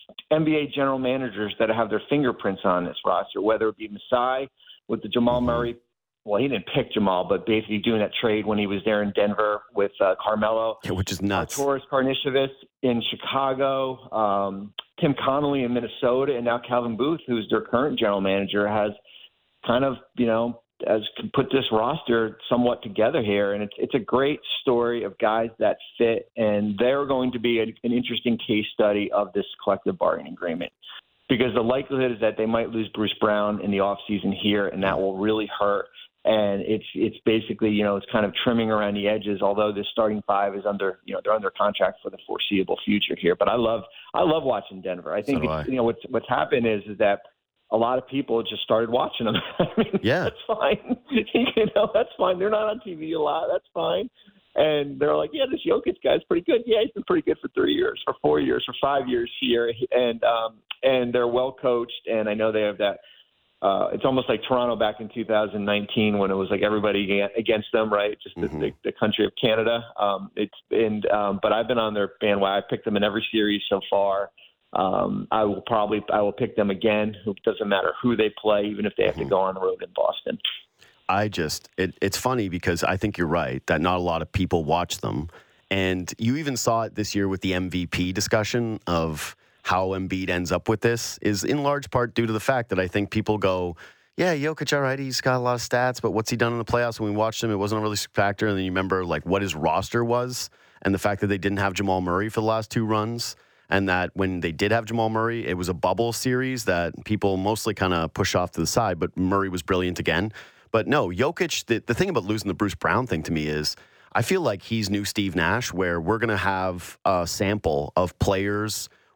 N B A general managers that have their fingerprints on this roster, whether it be Masai with the Jamal Murray. Well, he didn't pick Jamal, but basically doing that trade when he was there in Denver with uh, Carmelo. Yeah, which is nuts. Uh, Torres Karnisovas in Chicago, um, Tim Connolly in Minnesota, and now Calvin Booth, who's their current general manager, has kind of, you know, has put this roster somewhat together here. And it's it's a great story of guys that fit, and they're going to be a, an interesting case study of this collective bargaining agreement. Because the likelihood is that they might lose Bruce Brown in the offseason here, and that will really hurt. And it's it's basically, you know, it's kind of trimming around the edges, although this starting five is under, you know, they're under contract for the foreseeable future here. But I love I love watching Denver. I think, so it's, I. you know, what's, what's happened is, is that a lot of people just started watching them. I mean, yeah. that's fine. you know, that's fine. They're not on T V a lot. That's fine. And they're like, yeah, this Jokic guy's pretty good. Yeah, he's been pretty good for three years, for four years, for five years here. And um, and they're well coached. And I know they have that. Uh, it's almost like Toronto back in two thousand nineteen when it was like everybody against them, right? Just the, mm-hmm. the, the country of Canada. Um, it's and um, but I've been on their bandwagon. I picked them in every series so far. Um, I will probably I will pick them again. It doesn't matter who they play, even if they have mm-hmm. to go on the road in Boston. I just, it, it's funny because I think you're right that not a lot of people watch them. And you even saw it this year with the M V P discussion of how Embiid ends up with this is in large part due to the fact that I think people go, yeah, Jokic, all right, he's got a lot of stats, but what's he done in the playoffs? When we watched him, it wasn't a really factor. And then you remember like what his roster was and the fact that they didn't have Jamal Murray for the last two runs. And that when they did have Jamal Murray, it was a bubble series that people mostly kind of push off to the side, but Murray was brilliant again. But no, Jokic, the, the thing about losing the Bruce Brown thing to me is I feel like he's new Steve Nash, where we're going to have a sample of players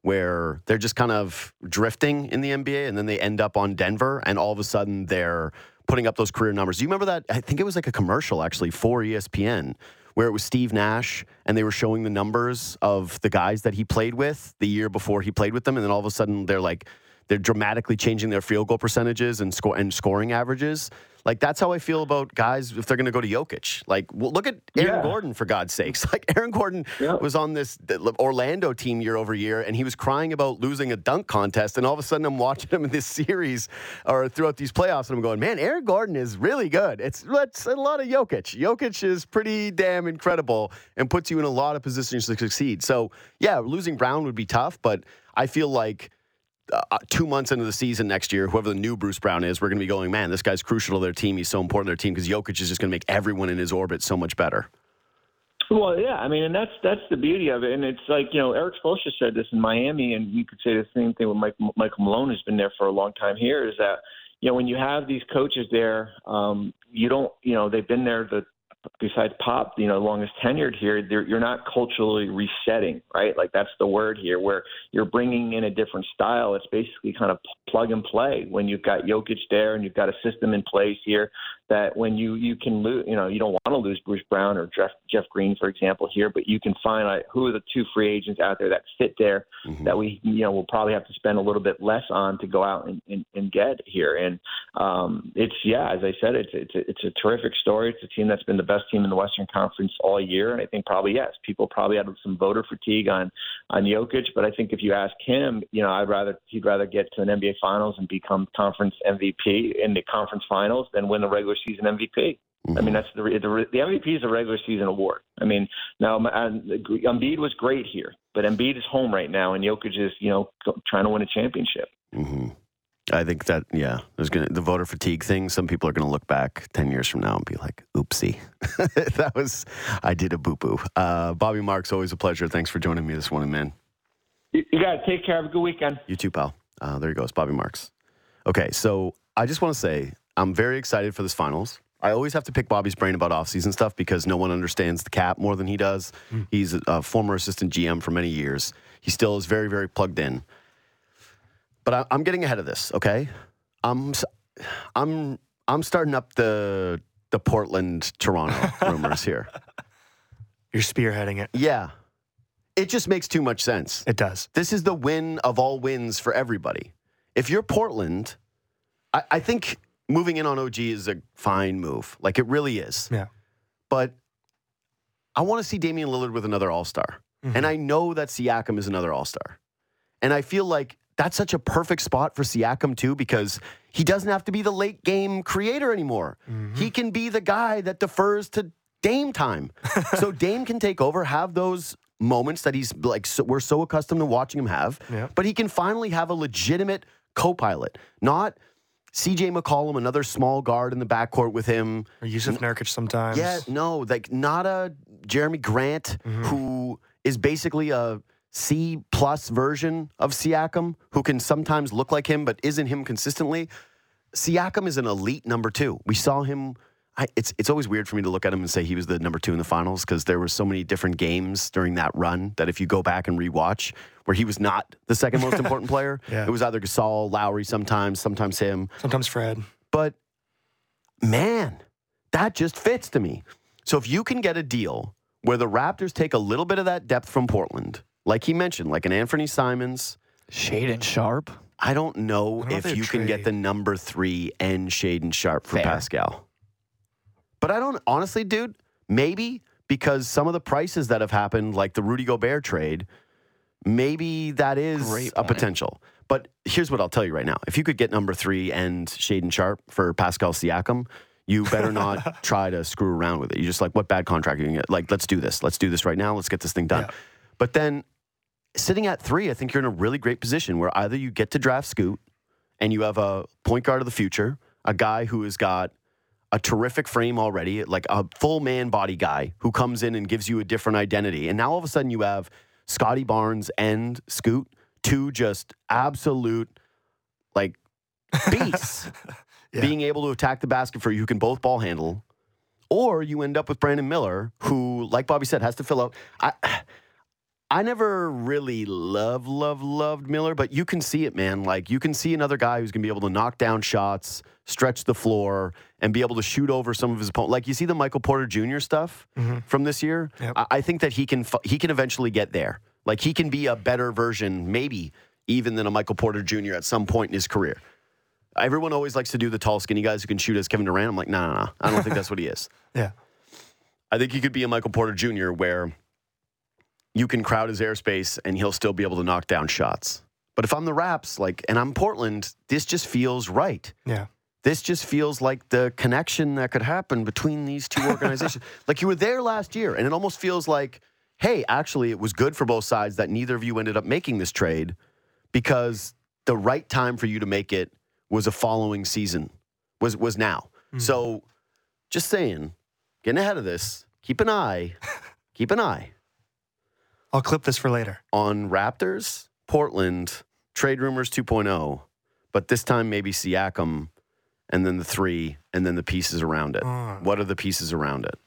where they're just kind of drifting in the N B A, and then they end up on Denver, and all of a sudden they're putting up those career numbers. Do you remember that? I think it was like a commercial, actually, for E S P N, where it was Steve Nash, and they were showing the numbers of the guys that he played with the year before he played with them, and then all of a sudden they're like, they're dramatically changing their field goal percentages and score and scoring averages. Like, that's how I feel about guys if they're going to go to Jokic. Like, well, look at Aaron Yeah. Gordon, for God's sakes. Like, Aaron Gordon Yeah. was on this Orlando team year over year, and he was crying about losing a dunk contest, and all of a sudden I'm watching him in this series or throughout these playoffs, and I'm going, man, Aaron Gordon is really good. It's, it's a lot of Jokic. Jokic is pretty damn incredible and puts you in a lot of positions to succeed. So, yeah, losing Brown would be tough, but I feel like Uh, two months into the season next year, whoever the new Bruce Brown is, we're going to be going, man, this guy's crucial to their team. He's so important to their team because Jokic is just going to make everyone in his orbit so much better. Well, yeah, I mean, and that's that's the beauty of it. And it's like, you know, Eric Spoelstra said this in Miami, and you could say the same thing with Mike, Michael Malone, who's been there for a long time here, is that, you know, when you have these coaches there, um, you don't, you know, they've been there the besides Pop, you know, longest tenured here, you're not culturally resetting, right? Like, that's the word here, where you're bringing in a different style. It's basically kind of plug and play when you've got Jokic there and you've got a system in place here that when you, you can lose, you know, you don't want to lose Bruce Brown or Jeff, Jeff Green, for example, here, but you can find like, who are the two free agents out there that fit there mm-hmm. that we, you know, will probably have to spend a little bit less on to go out and, and, and get here. And um, it's, yeah, as I said, it's, it's, a, it's a terrific story. It's a team that's been the best team in the Western Conference all year. And I think probably, yes, people probably had some voter fatigue on, on Jokic, but I think if you ask him, you know, I'd rather, he'd rather get to an N B A finals and become conference M V P in the conference finals than win the regular season M V P. Mm-hmm. I mean, that's the, the the M V P is a regular season award. I mean, now Embiid was great here, but Embiid is home right now, and Jokic is, you know, trying to win a championship. Mm-hmm. I think that, yeah, there's gonna the voter fatigue thing. Some people are going to look back ten years from now and be like, "Oopsie, that was I did a boo boo." Uh, Bobby Marks, always a pleasure. Thanks for joining me this morning, man. You, you got to take care. Have a good weekend. You too, pal. Uh, there he goes, Bobby Marks. Okay, so I just want to say I'm very excited for this finals. I always have to pick Bobby's brain about offseason stuff because no one understands the cap more than he does. Mm. He's a, a former assistant G M for many years. He still is very, very plugged in. But I, I'm getting ahead of this, okay? I'm, I'm, I'm starting up the the Portland Toronto rumors here. You're spearheading it. Yeah, it just makes too much sense. It does. This is the win of all wins for everybody. If you're Portland, I, I think moving in on O G is a fine move. Like, it really is. Yeah. But I want to see Damian Lillard with another All-Star. Mm-hmm. And I know that Siakam is another All-Star. And I feel like that's such a perfect spot for Siakam, too, because he doesn't have to be the late game creator anymore. Mm-hmm. He can be the guy that defers to Dame time. So Dame can take over, have those moments that he's like, so, we're so accustomed to watching him have, yeah. but he can finally have a legitimate co-pilot, not C J McCollum, another small guard in the backcourt with him. Or Yusuf Nurkic sometimes. Yeah, no, like not a Jeremy Grant mm-hmm. who is basically a C plus version of Siakam, who can sometimes look like him, but isn't him consistently. Siakam is an elite number two. We saw him. I, it's it's always weird for me to look at him and say he was the number two in the finals because there were so many different games during that run that if you go back and rewatch where he was not the second most important player, yeah. it was either Gasol, Lowry sometimes, sometimes him. Sometimes Fred. But, man, that just fits to me. So if you can get a deal where the Raptors take a little bit of that depth from Portland, like he mentioned, like an Anthony Simons. Shaden Sharp. I don't know I don't if know you can trade. get the number three and Shaden Sharp for Fair. Pascal. But I don't, honestly, dude, maybe because some of the prices that have happened, like the Rudy Gobert trade, maybe that is Great a point. potential. But here's what I'll tell you right now. If you could get number three and Shaden Sharp for Pascal Siakam, you better not try to screw around with it. You just like, what bad contract are you going to get? Like, let's do this. Let's do this right now. Let's get this thing done. Yeah. But then sitting at three, I think you're in a really great position where either you get to draft Scoot and you have a point guard of the future, a guy who has got a terrific frame already, like a full man body guy who comes in and gives you a different identity. And now all of a sudden you have Scotty Barnes and Scoot, two just absolute like beasts. Yeah. Being able to attack the basket for you, who can both ball handle, or you end up with Brandon Miller, who, like Bobby said, has to fill out. I, I never really love, love, loved Miller, but you can see it, man. Like, you can see another guy who's going to be able to knock down shots, stretch the floor, and be able to shoot over some of his opponents. Like, you see the Michael Porter Junior stuff mm-hmm. from this year? Yep. I-, I think that he can he can eventually get there. Like, he can be a better version, maybe even than a Michael Porter Junior at some point in his career. Everyone always likes to do the tall, skinny guys who can shoot as Kevin Durant. I'm like, no, no, no. I don't think that's what he is. Yeah. I think he could be a Michael Porter Junior where you can crowd his airspace and he'll still be able to knock down shots. But if I'm the Raps, like, and I'm Portland, this just feels right. Yeah. This just feels like the connection that could happen between these two organizations. Like, you were there last year, and it almost feels like, hey, actually, it was good for both sides that neither of you ended up making this trade because the right time for you to make it was a following season, was was now. Mm-hmm. So, just saying, getting ahead of this, keep an eye, keep an eye. I'll clip this for later. On Raptors, Portland, trade rumors two point oh, but this time maybe Siakam, and then the three, and then the pieces around it. Uh. What are the pieces around it?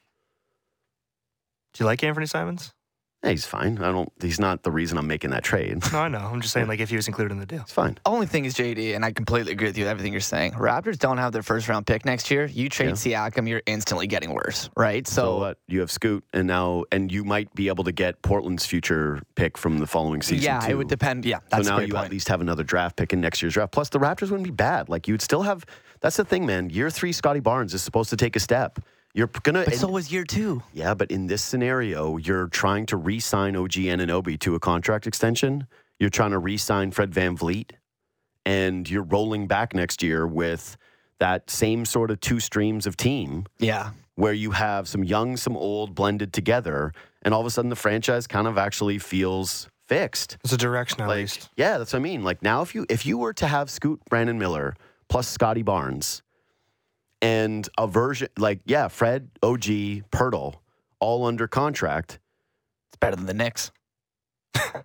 Do you like Anthony Simons? Yeah, he's fine. I don't. He's not the reason I'm making that trade. No, I know. I'm just saying, like, if he was included in the deal. It's fine. Only thing is, J D, and I completely agree with you with everything you're saying. Raptors don't have their first round pick next year. You trade yeah. Siakam, you're instantly getting worse, right? So, so what? You have Scoot, and now, and you might be able to get Portland's future pick from the following season. Yeah, too. it would depend. Yeah, that's so now a great you point. at least have another draft pick in next year's draft. Plus, the Raptors wouldn't be bad. Like, you'd still have. That's the thing, man. Year three, Scotty Barnes is supposed to take a step. You're gonna, but and, so was year two. Yeah, but in this scenario, you're trying to re-sign O G Anunoby to a contract extension. You're trying to re-sign Fred VanVleet, and you're rolling back next year with that same sort of two streams of team. Yeah, where you have some young, some old blended together, and all of a sudden the franchise kind of actually feels fixed. It's a direction at like, least. Yeah, that's what I mean. Like, now, if you if you were to have Scoot, Brandon Miller plus Scotty Barnes. And a version, like, yeah, Fred, O G, Pirtle, all under contract. It's better than the Knicks. I-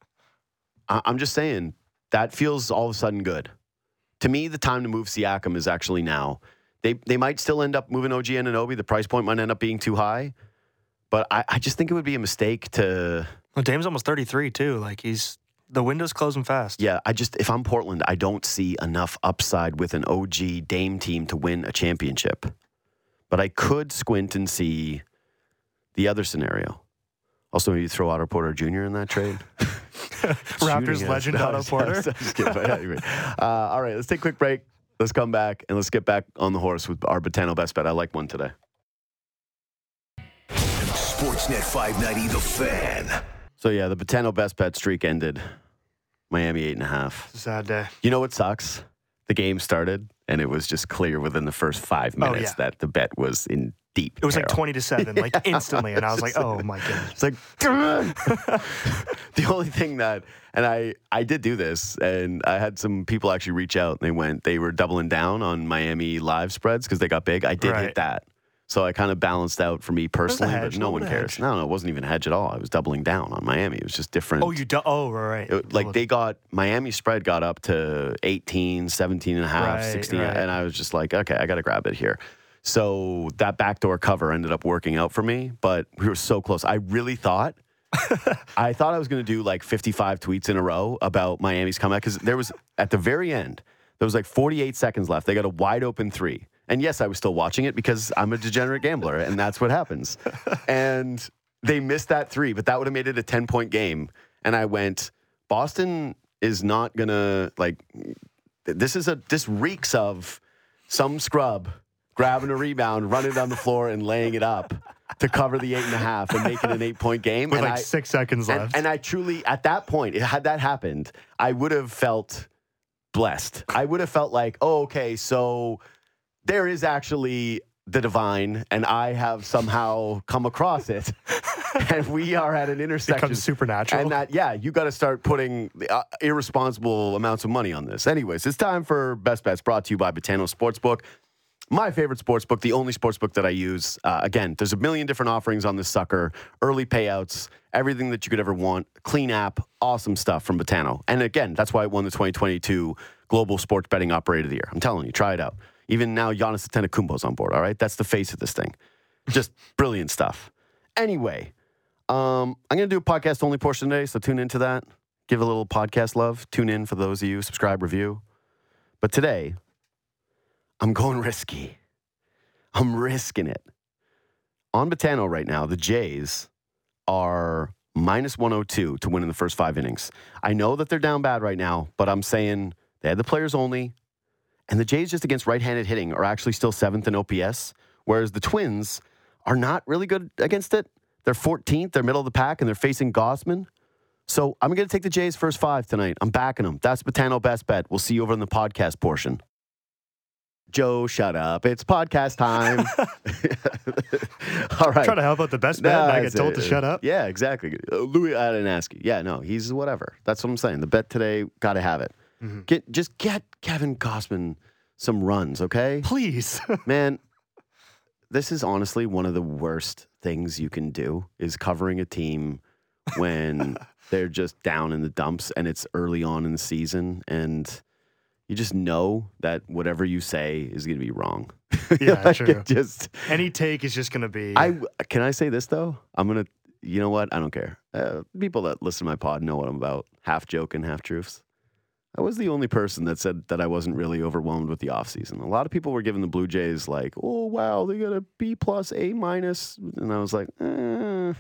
I'm just saying, that feels all of a sudden good. To me, the time to move Siakam is actually now. They they might still end up moving O G Anunoby. The price point might end up being too high. But I, I just think it would be a mistake to... Well, Dame's almost thirty-three, too. Like, he's... The window's closing fast. Yeah, I just, if I'm Portland, I don't see enough upside with an O G Dame team to win a championship. But I could squint and see the other scenario. Also, maybe throw Otto Porter Junior in that trade. Raptors legend no, Otto Porter. Just kidding. Anyway. uh, all right, let's take a quick break. Let's come back and let's get back on the horse with our Betano best bet. I like one today. Sportsnet five ninety, The Fan. So, yeah, the Betano best bet streak ended. Miami eight and a half. It's a sad day. You know what sucks? The game started, and it was just clear within the first five minutes oh, yeah. that the bet was in deep It was peril. like twenty to seven, like instantly, and I was like, oh my goodness. It's like, the only thing that, and I, I did do this, and I had some people actually reach out, and they went, they were doubling down on Miami live spreads because they got big. I did right. hit that. So I kind of balanced out for me personally, hedge? but no What one was the cares. hedge? No, no, it wasn't even a hedge at all. I was doubling down on Miami. It was just different. Oh, you do- Oh, right. It, like they got, Miami spread got up to eighteen, seventeen and a half, Right, sixteen, right. and I was just like, okay, I got to grab it here. So that backdoor cover ended up working out for me, but we were so close. I really thought, I thought I was going to do like fifty-five tweets in a row about Miami's comeback because there was, at the very end, there was like forty-eight seconds left. They got a wide open three. And yes, I was still watching it because I'm a degenerate gambler, and that's what happens. And they missed that three, but that would have made it a ten-point game. And I went, Boston is not going to, like, this is a, this reeks of some scrub grabbing a rebound, running down the floor, and laying it up to cover the eight and a half and make it an eight-point game. With and like I, six seconds and, left. and I truly, at that point, had that happened, I would have felt blessed. I would have felt like, oh, okay, so there is actually the divine, and I have somehow come across it, and we are at an intersection. Becomes supernatural. And that, yeah, you got to start putting uh, irresponsible amounts of money on this. Anyways, it's time for Best Bets, brought to you by Betano Sportsbook. My favorite sportsbook, the only sportsbook that I use. Uh, again, there's a million different offerings on this sucker. Early payouts, everything that you could ever want. Clean app, awesome stuff from Betano. And again, that's why it won the twenty twenty-two Global Sports Betting Operator of the Year. I'm telling you, try it out. Even now, Giannis Antetokounmpo's on board, all right? That's the face of this thing. Just brilliant stuff. Anyway, Um, I'm going to do a podcast only portion today, so tune into that. Give a little podcast love. Tune in for those of you, subscribe, review. But today, I'm going risky. I'm risking it. On Betano right now, the Jays are minus one oh two to win in the first five innings. I know that they're down bad right now, but I'm saying they had the players only. And the Jays just against right-handed hitting are actually still seventh in O P S, whereas the Twins are not really good against it. They're fourteenth, they're middle of the pack, and they're facing Gossman. So I'm going to take the Jays first five tonight. I'm backing them. That's Betano Best Bet. We'll see you over in the podcast portion. Joe, shut up. It's podcast time. All right. Trying to help out the best bet, Nah, and I get it's told a- to shut up. Yeah, exactly. Uh, Louis, I didn't ask you. Yeah, no, he's whatever. That's what I'm saying. The bet today, got to have it. Mm-hmm. Get Just get Kevin Gossman some runs, okay? Please. Man, this is honestly one of the worst things you can do is covering a team when they're just down in the dumps and it's early on in the season and you just know that whatever you say is going to be wrong. Yeah, Like, true. it just Any take is just going to be. I can I say this though? I'm going to you know what? I don't care. Uh, people that listen to my pod know what I'm about. Half joking, half truths. I was the only person that said that I wasn't really overwhelmed with the offseason. A lot of people were giving the Blue Jays like, oh, wow, they got a B plus, A minus. And I was like, eh,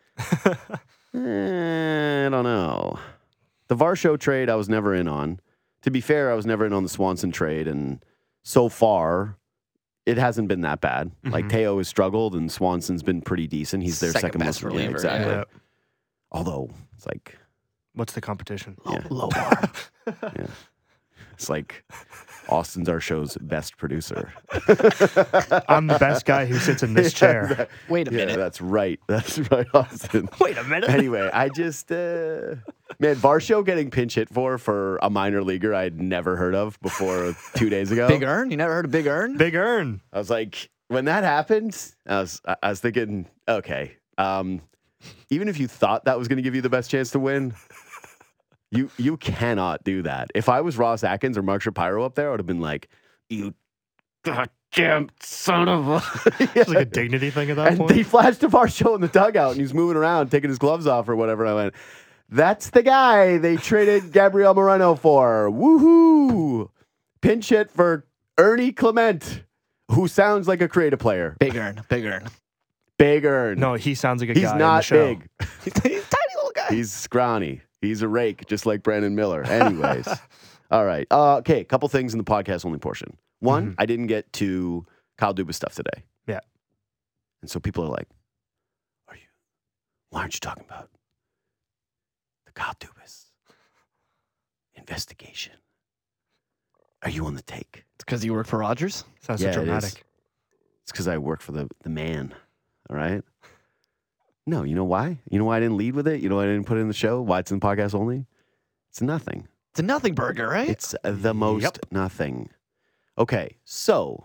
eh, I don't know. The Varsho trade I was never in on. To be fair, I was never in on the Swanson trade. And so far, it hasn't been that bad. Mm-hmm. Like Teo has struggled and Swanson's been pretty decent. He's their Second second, best most yeah, reliever, exactly. yeah. Although, it's like... What's the competition? Yeah. Low bar. Yeah. It's like Austin's our show's best producer. I'm the best guy who sits in this chair. Wait a Yeah, minute. that's right. That's right, Austin. Wait a minute. Anyway, I just, uh, man, Varsho getting pinch hit for for a minor leaguer I had never heard of before two days ago. Big Earn? You never heard of Big Earn? Big Earn. I was like, when that happened, I was, I was thinking, okay, um, even if you thought that was going to give you the best chance to win, you you cannot do that. If I was Ross Atkins or Mark Shapiro up there, I would have been like, you goddamn son of a... It's like a dignity thing at that and point. they flashed to Varsho in the dugout, and he's moving around, taking his gloves off or whatever. And I went, that's the guy they traded Gabriel Moreno for. Woohoo! Pinch hit for Ernie Clement, who sounds like a creative player. Big Earn. Big Earn. Big Earn. No, he sounds like a he's guy in the not show. big. He's a tiny little guy. He's scrawny. He's a rake, just like Brandon Miller. Anyways. All right. Uh, okay, a couple things in the podcast only portion. One, Mhm. I didn't get to Kyle Dubas stuff today. Yeah. And so people are like, are you, why aren't you talking about the Kyle Dubas investigation? Are you on the take? It's because you work for Rogers? Sounds Yeah, so it is. dramatic. It's because I work for the, the man. All right. No, you know why? You know why I didn't lead with it? You know why I didn't put it in the show? Why it's in the podcast only? It's nothing. It's a nothing burger, right? It's uh, the most Yep. nothing. Okay, so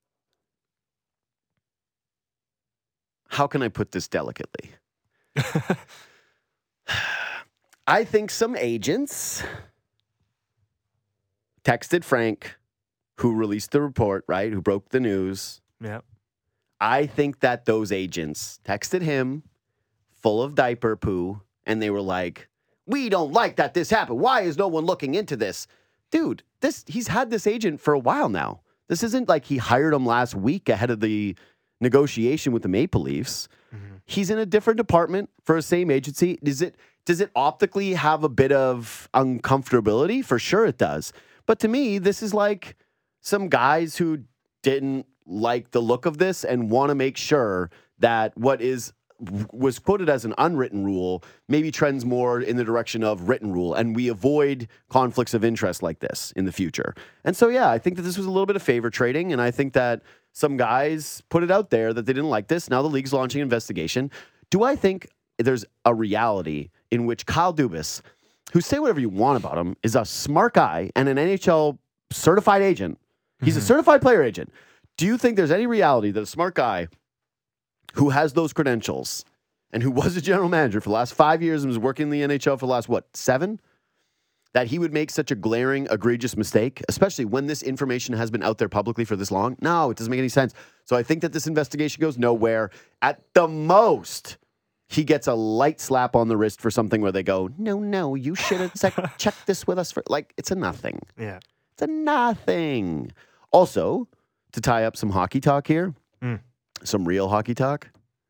how can I put this delicately? I think some agents texted Frank, who released the report, right? Who broke the news. Yeah. I think that those agents texted him full of diaper poo, and they were like, we don't like that this happened. Why is no one looking into this? Dude, this he's had this agent for a while now. This isn't like he hired him last week ahead of the negotiation with the Maple Leafs. Mm-hmm. He's in a different department for the same agency. Does it does it optically have a bit of uncomfortability? For sure it does. But to me, this is like some guys who didn't like the look of this and want to make sure that what is was quoted as an unwritten rule maybe trends more in the direction of written rule, and we avoid conflicts of interest like this in the future. And so, yeah, I think that this was a little bit of favor trading, and I think that some guys put it out there that they didn't like this. Now the league's launching an investigation. Do I think there's a reality in which Kyle Dubas, who, say whatever you want about him, is a smart guy and an N H L certified agent? He's a certified player agent. Do you think there's any reality that a smart guy who has those credentials and who was a general manager for the last five years and was working in the N H L for the last, what, seven? That he would make such a glaring, egregious mistake, especially when this information has been out there publicly for this long? No, it doesn't make any sense. So I think that this investigation goes nowhere. At the most, he gets a light slap on the wrist for something where they go, no, no, you should have sec- checked this with us for like it's a nothing. Yeah. It's a nothing. Also, to tie up some hockey talk here, Mm. some real hockey talk.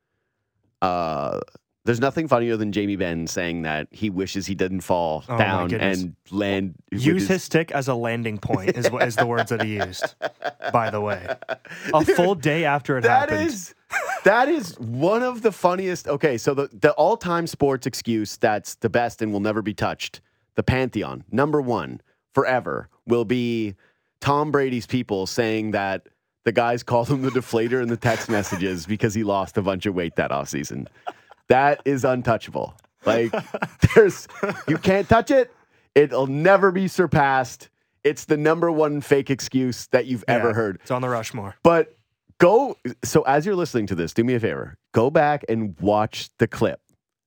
Uh, there's nothing funnier than Jamie Benn saying that he wishes he didn't fall Oh, my down goodness. and land. with Use his stick as a landing point is what is the words that he used. By the way, a full day after it That happened. is that is one of the funniest. Okay, so the, the all-time sports excuse that's the best and will never be touched, the Pantheon, number one forever, will be Tom Brady's people saying that the guys called him the deflator in the text messages because he lost a bunch of weight that offseason. That is untouchable. Like, there's you can't touch it. It'll never be surpassed. It's the number one fake excuse that you've ever Yeah, heard. It's on the Rushmore. But go, so as you're listening to this, do me a favor. Go back and watch the clip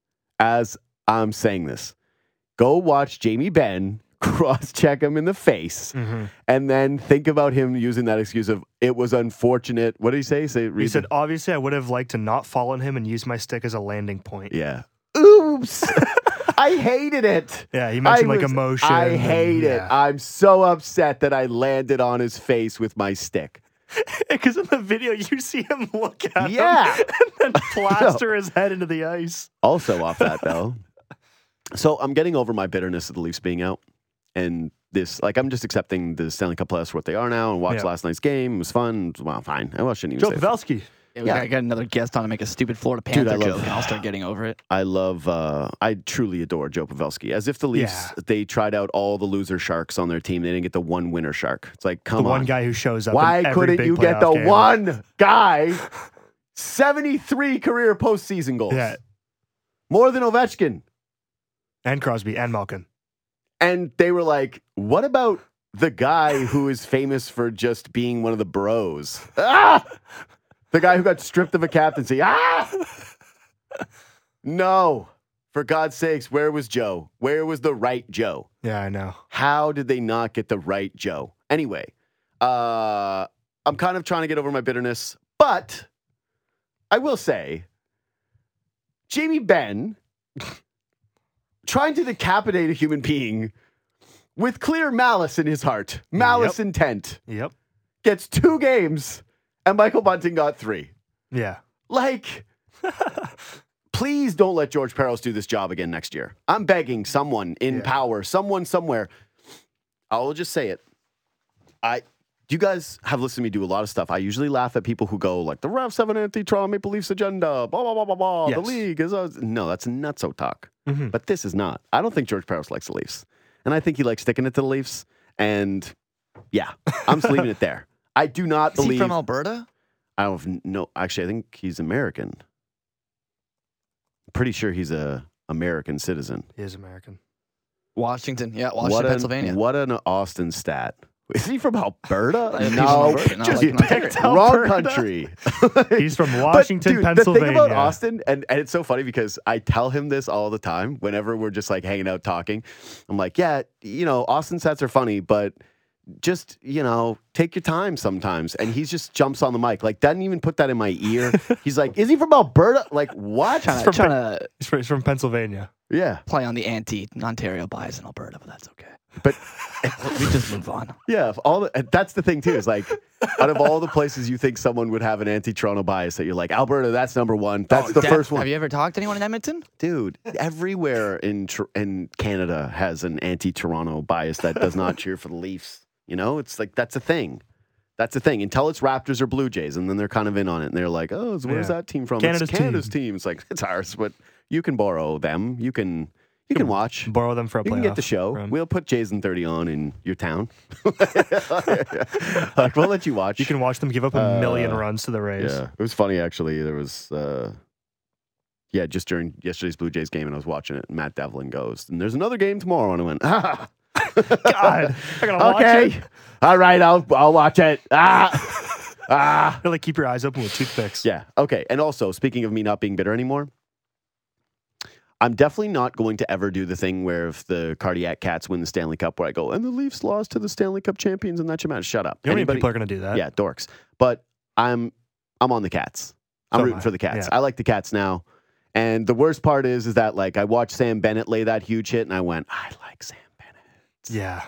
as I'm saying this. Go watch Jamie Benn cross-check him in the face Mm-hmm. and then think about him using that excuse of, it was unfortunate. What did he say? Say He read said, the- obviously, I would have liked to not fall on him and use my stick as a landing point. yeah. Oops. I hated it. Yeah, he mentioned I like was- emotion. I and- hate it. yeah. I'm so upset that I landed on his face with my stick. Because in the video, you see him look at Yeah. him and then plaster his head into the ice. Also off that though. So I'm getting over my bitterness of the Leafs being out. And this, like, I'm just accepting the Stanley Cup playoffs for what they are now and watched Yeah. last night's game. It was fun. Well, fine. I shouldn't even Joe say it. Pavelski. Yeah, we Yeah. gotta get another guest on to make a stupid Florida Dude, I Panther love- joke, and I'll start getting over it. I love, uh, I truly adore Joe Pavelski. As if the Leafs, Yeah. they tried out all the loser sharks on their team. They didn't get the one winner shark. It's like, The come on. one guy who shows up. Why in every couldn't big you get the playoff game. one guy? seventy-three career postseason goals. Yeah. More than Ovechkin. And Crosby and Malkin. And they were like, what about the guy who is famous for just being one of the bros? Ah! The guy who got stripped of a captaincy. Ah! No. For God's sakes, where was Joe? Where was the right Joe? Yeah, I know. How did they not get the right Joe? Anyway, uh, I'm kind of trying to get over my bitterness, but I will say, Jamie Benn trying to decapitate a human being with clear malice in his heart, malice Yep. intent, Yep. gets two games, and Michael Bunting got three. Yeah. Like, please don't let George Peros do this job again next year. I'm begging someone in Yeah. power, someone somewhere. I'll just say it. I, you guys have listened to me do a lot of stuff. I usually laugh at people who go like, the refs have an anti-Toronto Maple Leafs agenda, blah, blah, blah, blah, blah. The Yes. league is, a... no, that's nutso talk. Mhm. But this is not. I don't think George Peros likes the Leafs. And I think he likes sticking it to the Leafs. And yeah, I'm just leaving it there. I do not Is believe. he from Alberta? I don't know. Actually, I think he's American. Pretty sure he's a American citizen. He is American. Washington. Yeah, Washington, what an, Pennsylvania. What an Austin stat. Is he from Alberta? Yeah, he's from no, Alberta. No, just like in Ontario. picked wrong Alberta. country. He's from But, Washington, dude, Pennsylvania. The thing about Austin, and, and it's so funny because I tell him this all the time whenever we're just like hanging out talking. I'm like, yeah, you know, Austin stats are funny, but just, you know, take your time sometimes. And he just jumps on the mic, like, doesn't even put that in my ear. He's like, is he from Alberta? Like, what? Trying to, from trying to He's from, he's from Pennsylvania. Yeah. play on the anti-Ontario bias in Alberta, but that's okay. But We just move on. yeah, if all the, and that's the thing too, is like, out of all the places you think someone would have an anti-Toronto bias, that you're like, Alberta, that's number one. That's Oh, the that- first one. Have you ever talked to anyone in Edmonton? Dude, everywhere in Tor- in Canada has an anti-Toronto bias that does not cheer for the Leafs. You know, it's like, that's a thing. That's a thing. Until it's Raptors or Blue Jays, and then they're kind of in on it, and they're like, oh, so where's Yeah. that team from? Canada's it's Canada's team. team. It's like, it's ours, but you can borrow them. You can you can watch. Borrow them for a You can get the playoff show. run. We'll put Jays and thirty on in your town. Like, we'll let you watch. You can watch them give up a million Uh, runs to the Rays. Yeah, it was funny actually. There was, uh, yeah, just during yesterday's Blue Jays game, and I was watching it. And Matt Devlin goes, and there's another game tomorrow, and I went, ah, God, I gotta watch okay, it. all right, I'll I'll watch it. Ah, ah, Really keep your eyes open with toothpicks. yeah, okay. And also, speaking of me not being bitter anymore, I'm definitely not going to ever do the thing where if the Cardiac Cats win the Stanley Cup, where I go, and the Leafs lost to the Stanley Cup champions, and that should matter. Shut up. You know how many Anybody- people are going to do that? Yeah, dorks. But I'm I'm on the Cats. I'm So am rooting I. for the Cats. Yeah. I like the Cats now. And the worst part is, is that like I watched Sam Bennett lay that huge hit, and I went, I like Sam Bennett. Yeah.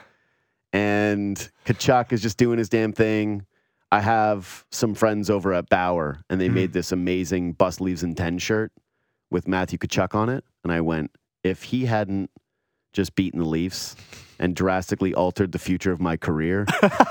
And Kachuk is just doing his damn thing. I have some friends over at Bauer, and they Mm. made this amazing Bus Leaves in ten shirt with Matthew Kachuk on it. And I went, if he hadn't just beaten the Leafs and drastically altered the future of my career,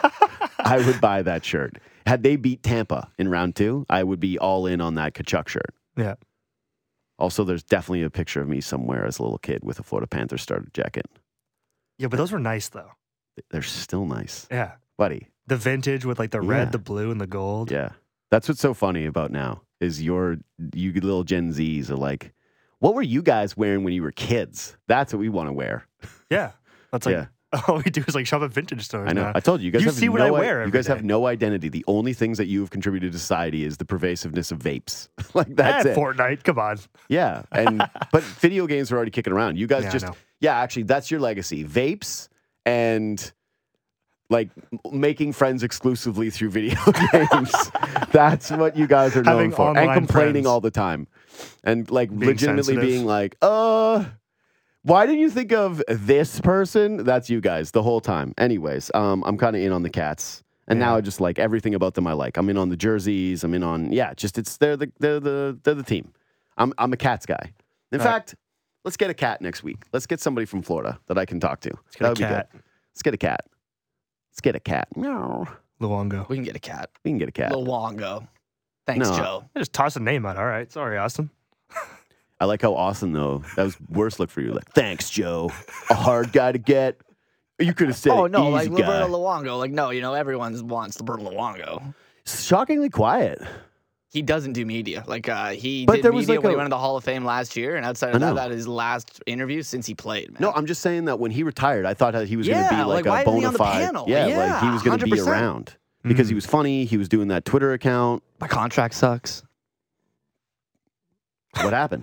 I would buy that shirt. Had they beat Tampa in round two, I would be all in on that Kachuk shirt. Yeah. Also, there's definitely a picture of me somewhere as a little kid with a Florida Panthers starter jacket. Yeah, but those were nice though. They're still nice. Yeah. Buddy. The vintage with like the red, Yeah. the blue, and the gold. Yeah. That's what's so funny about now is your you little Gen Zs are like, what were you guys wearing when you were kids? That's what we want to wear. Yeah. That's like Yeah. all we do is like shop at vintage stores. I know. now. I told you, you guys You have see what no I i- wear You every guys have day. no identity. The only things that you have contributed to society is the pervasiveness of vapes. like that's Eh, it. Fortnite. Come on. Yeah. And but video games are already kicking around. You guys Yeah, I just know. yeah, actually that's your legacy. Vapes and like m- making friends exclusively through video games. That's what you guys are known Having for. And online complaining friends. all the time. And like Being legitimately sensitive. being like, uh why didn't you think of this person? That's you guys the whole time. Anyways, um, I'm kind of in on the Cats. And now Yeah. I just like everything about them I like. I'm in on the jerseys. I'm in on yeah, just it's they're the they're the they're the team. I'm I'm a Cats guy. In All right. fact, let's get a cat next week. Let's get somebody from Florida that I can talk to. Let's get that a would be cat. good. Let's get a cat. Let's get a cat. Meow. Luongo. We can get a cat. We can get a cat. Luongo. Thanks, No. Joe. I just toss a name out. All right. Sorry, Austin. I like how Austin though. That was worst look for you. Like, thanks, Joe. A hard guy to get. You could have said Oh no, easy like guy. Roberto Luongo. Like no, you know everyone wants Roberto Luongo. Shockingly quiet. He doesn't do media. Like uh, he But did there was media like when a- he went to the Hall of Fame last year, and outside I of that, know. that is his last interview since he played. Man. No, I'm just saying that when he retired, I thought that he was going Yeah, to be like, like, why a isn't he bona on the fide. panel? Yeah, like Yeah, he was going to be one hundred percent. around because Mm. he was funny. He was doing that Twitter account. my contract sucks. What happened?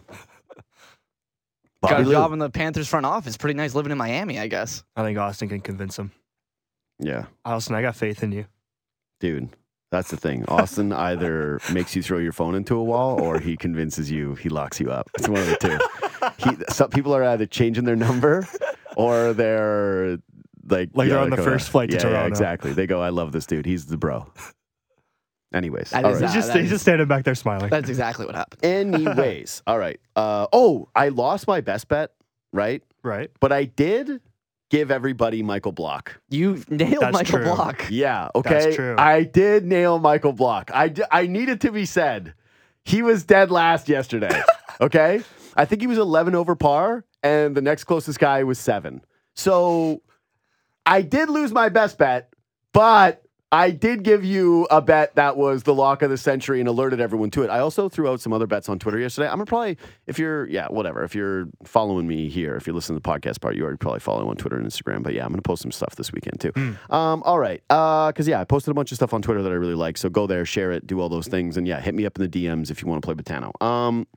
Got Bobby a Lou. job in the Panthers front office. Pretty nice living in Miami, I guess. I think Austin can convince him. Yeah, Austin, I got faith in you. dude. That's the thing. Austin either makes you throw your phone into a wall or he convinces you he locks you up. It's one of the two. He, some people are either changing their number or they're like Like they're yeah, on the go- first flight to yeah, yeah, Toronto. exactly. They go, I love this dude. He's the bro. Anyways, That all is right. He's that- just that he's is- just standing back there smiling. That's exactly what happened. Anyways, all right. Uh, oh, I lost my best bet, right? Right. But I did give everybody Michael Block. You nailed That's Michael true. Block. Yeah, okay. That's true. I did nail Michael Block. I, d- I needed to be said. He was dead last yesterday. Okay? I think he was eleven over par, and the next closest guy was seven. So I did lose my best bet, but I did give you a bet that was the lock of the century and alerted everyone to it. I also threw out some other bets on Twitter yesterday. I'm gonna probably, if you're, yeah, whatever. If you're following me here, if you're listening to the podcast part, you already probably follow on Twitter and Instagram. But yeah, I'm gonna post some stuff this weekend too. Um, all right, because yeah, I posted a bunch of stuff on Twitter that I really like. So go there, share it, do all those things, and yeah, hit me up in the D Ms if you want to play Botano. Um,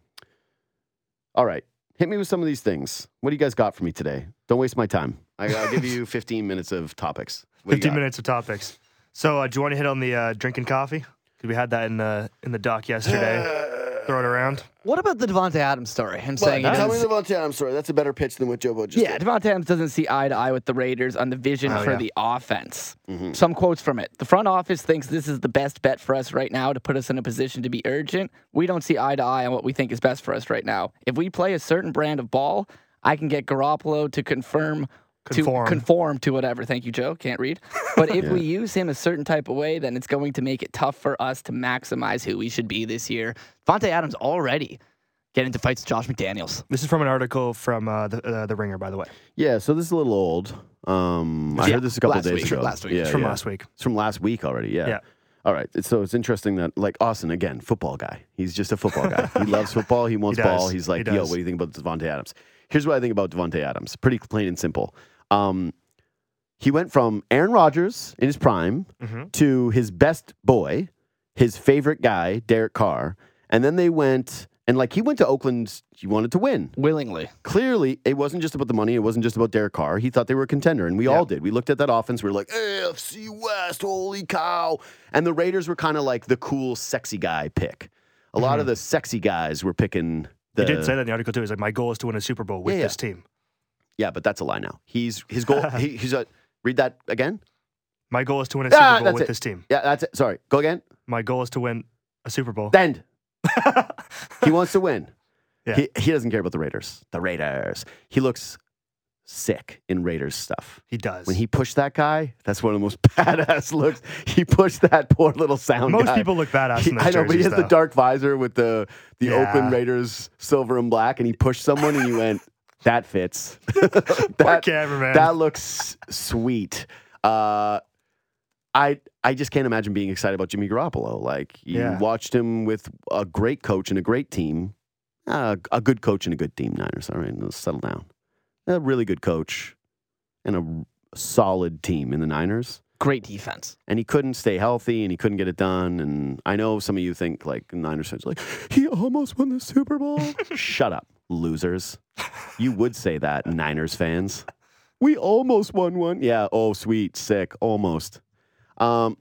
all right, hit me with some of these things. What do you guys got for me today? Don't waste my time. I, I'll give you fifteen minutes of topics. What do you Fifteen got? minutes of topics. So, uh, do you want to hit on the uh, drinking coffee? Because we had that in the in the doc yesterday. Throw it around. What about the Devontae Adams story? Him saying he Tell doesn't me the Devontae Adams story. That's a better pitch than what Joe Bud just Yeah, did. Devontae Adams doesn't see eye to eye with the Raiders on the vision Oh, for yeah. the offense. Mm-hmm. Some quotes from it. The front office thinks this is the best bet for us right now to put us in a position to be urgent. We don't see eye to eye on what we think is best for us right now. If we play a certain brand of ball, I can get Garoppolo to confirm Conform. to conform to whatever. Thank you, Joe. Can't read. But if we use him a certain type of way, then it's going to make it tough for us to maximize who we should be this year. Devontae Adams already getting into fights with Josh McDaniels. This is from an article from uh, the uh, the Ringer, by the way. Yeah, so this is a little old. Um, I Yeah, heard this a couple last days week. ago. Last week. Yeah, It's from yeah. last week. It's from last week already. Yeah. Yeah. All right. So it's interesting that, like, Austin, again, football guy. He's just a football guy. He loves football. He wants He does. ball. He's like, He yo, does. what do you think about Devontae Adams? Here's what I think about Devontae Adams. Pretty plain and simple. Um, he went from Aaron Rodgers in his prime Mhm. to his best boy, his favorite guy, Derek Carr. And then they went, and like he went to Oakland, he wanted to win. Willingly. Clearly, it wasn't just about the money. It wasn't just about Derek Carr. He thought they were a contender, and we all did. We looked at that offense. We were like, A F C West, holy cow. And the Raiders were kind of like the cool, sexy guy pick. A lot of the sexy guys were picking the, He did say that in the article too. He's like, my goal is to win a Super Bowl with Yeah, yeah. this team. Yeah, but that's a lie now. He's his goal. he, he's a read that again. My goal is to win a Ah, Super Bowl that's with it. this team. Yeah, that's it. Sorry, go again. My goal is to win a Super Bowl. End. He wants to win. Yeah. He he doesn't care about the Raiders. The Raiders. He looks sick in Raiders stuff. He does. When he pushed that guy, that's one of the most badass looks. He pushed that poor little sound Most guy. people look badass He- in those I know, but he jerseys, has the though. dark visor with the the Yeah. Oakland Raiders silver and black, and he pushed someone, and he went, "That fits." that, Poor cameraman. that looks sweet. Uh, I I just can't imagine being excited about Jimmy Garoppolo. Like you Yeah. watched him with a great coach and a great team, uh, a good coach and a good team. Niners, all right, let's settle down. A really good coach and a solid team in the Niners. Great defense. And he couldn't stay healthy, and he couldn't get it done. And I know some of you think like Niners fans are like he almost won the Super Bowl. Shut up, losers. You would say that, Niners fans. We almost won one. Yeah. Oh, sweet, sick, almost. Um,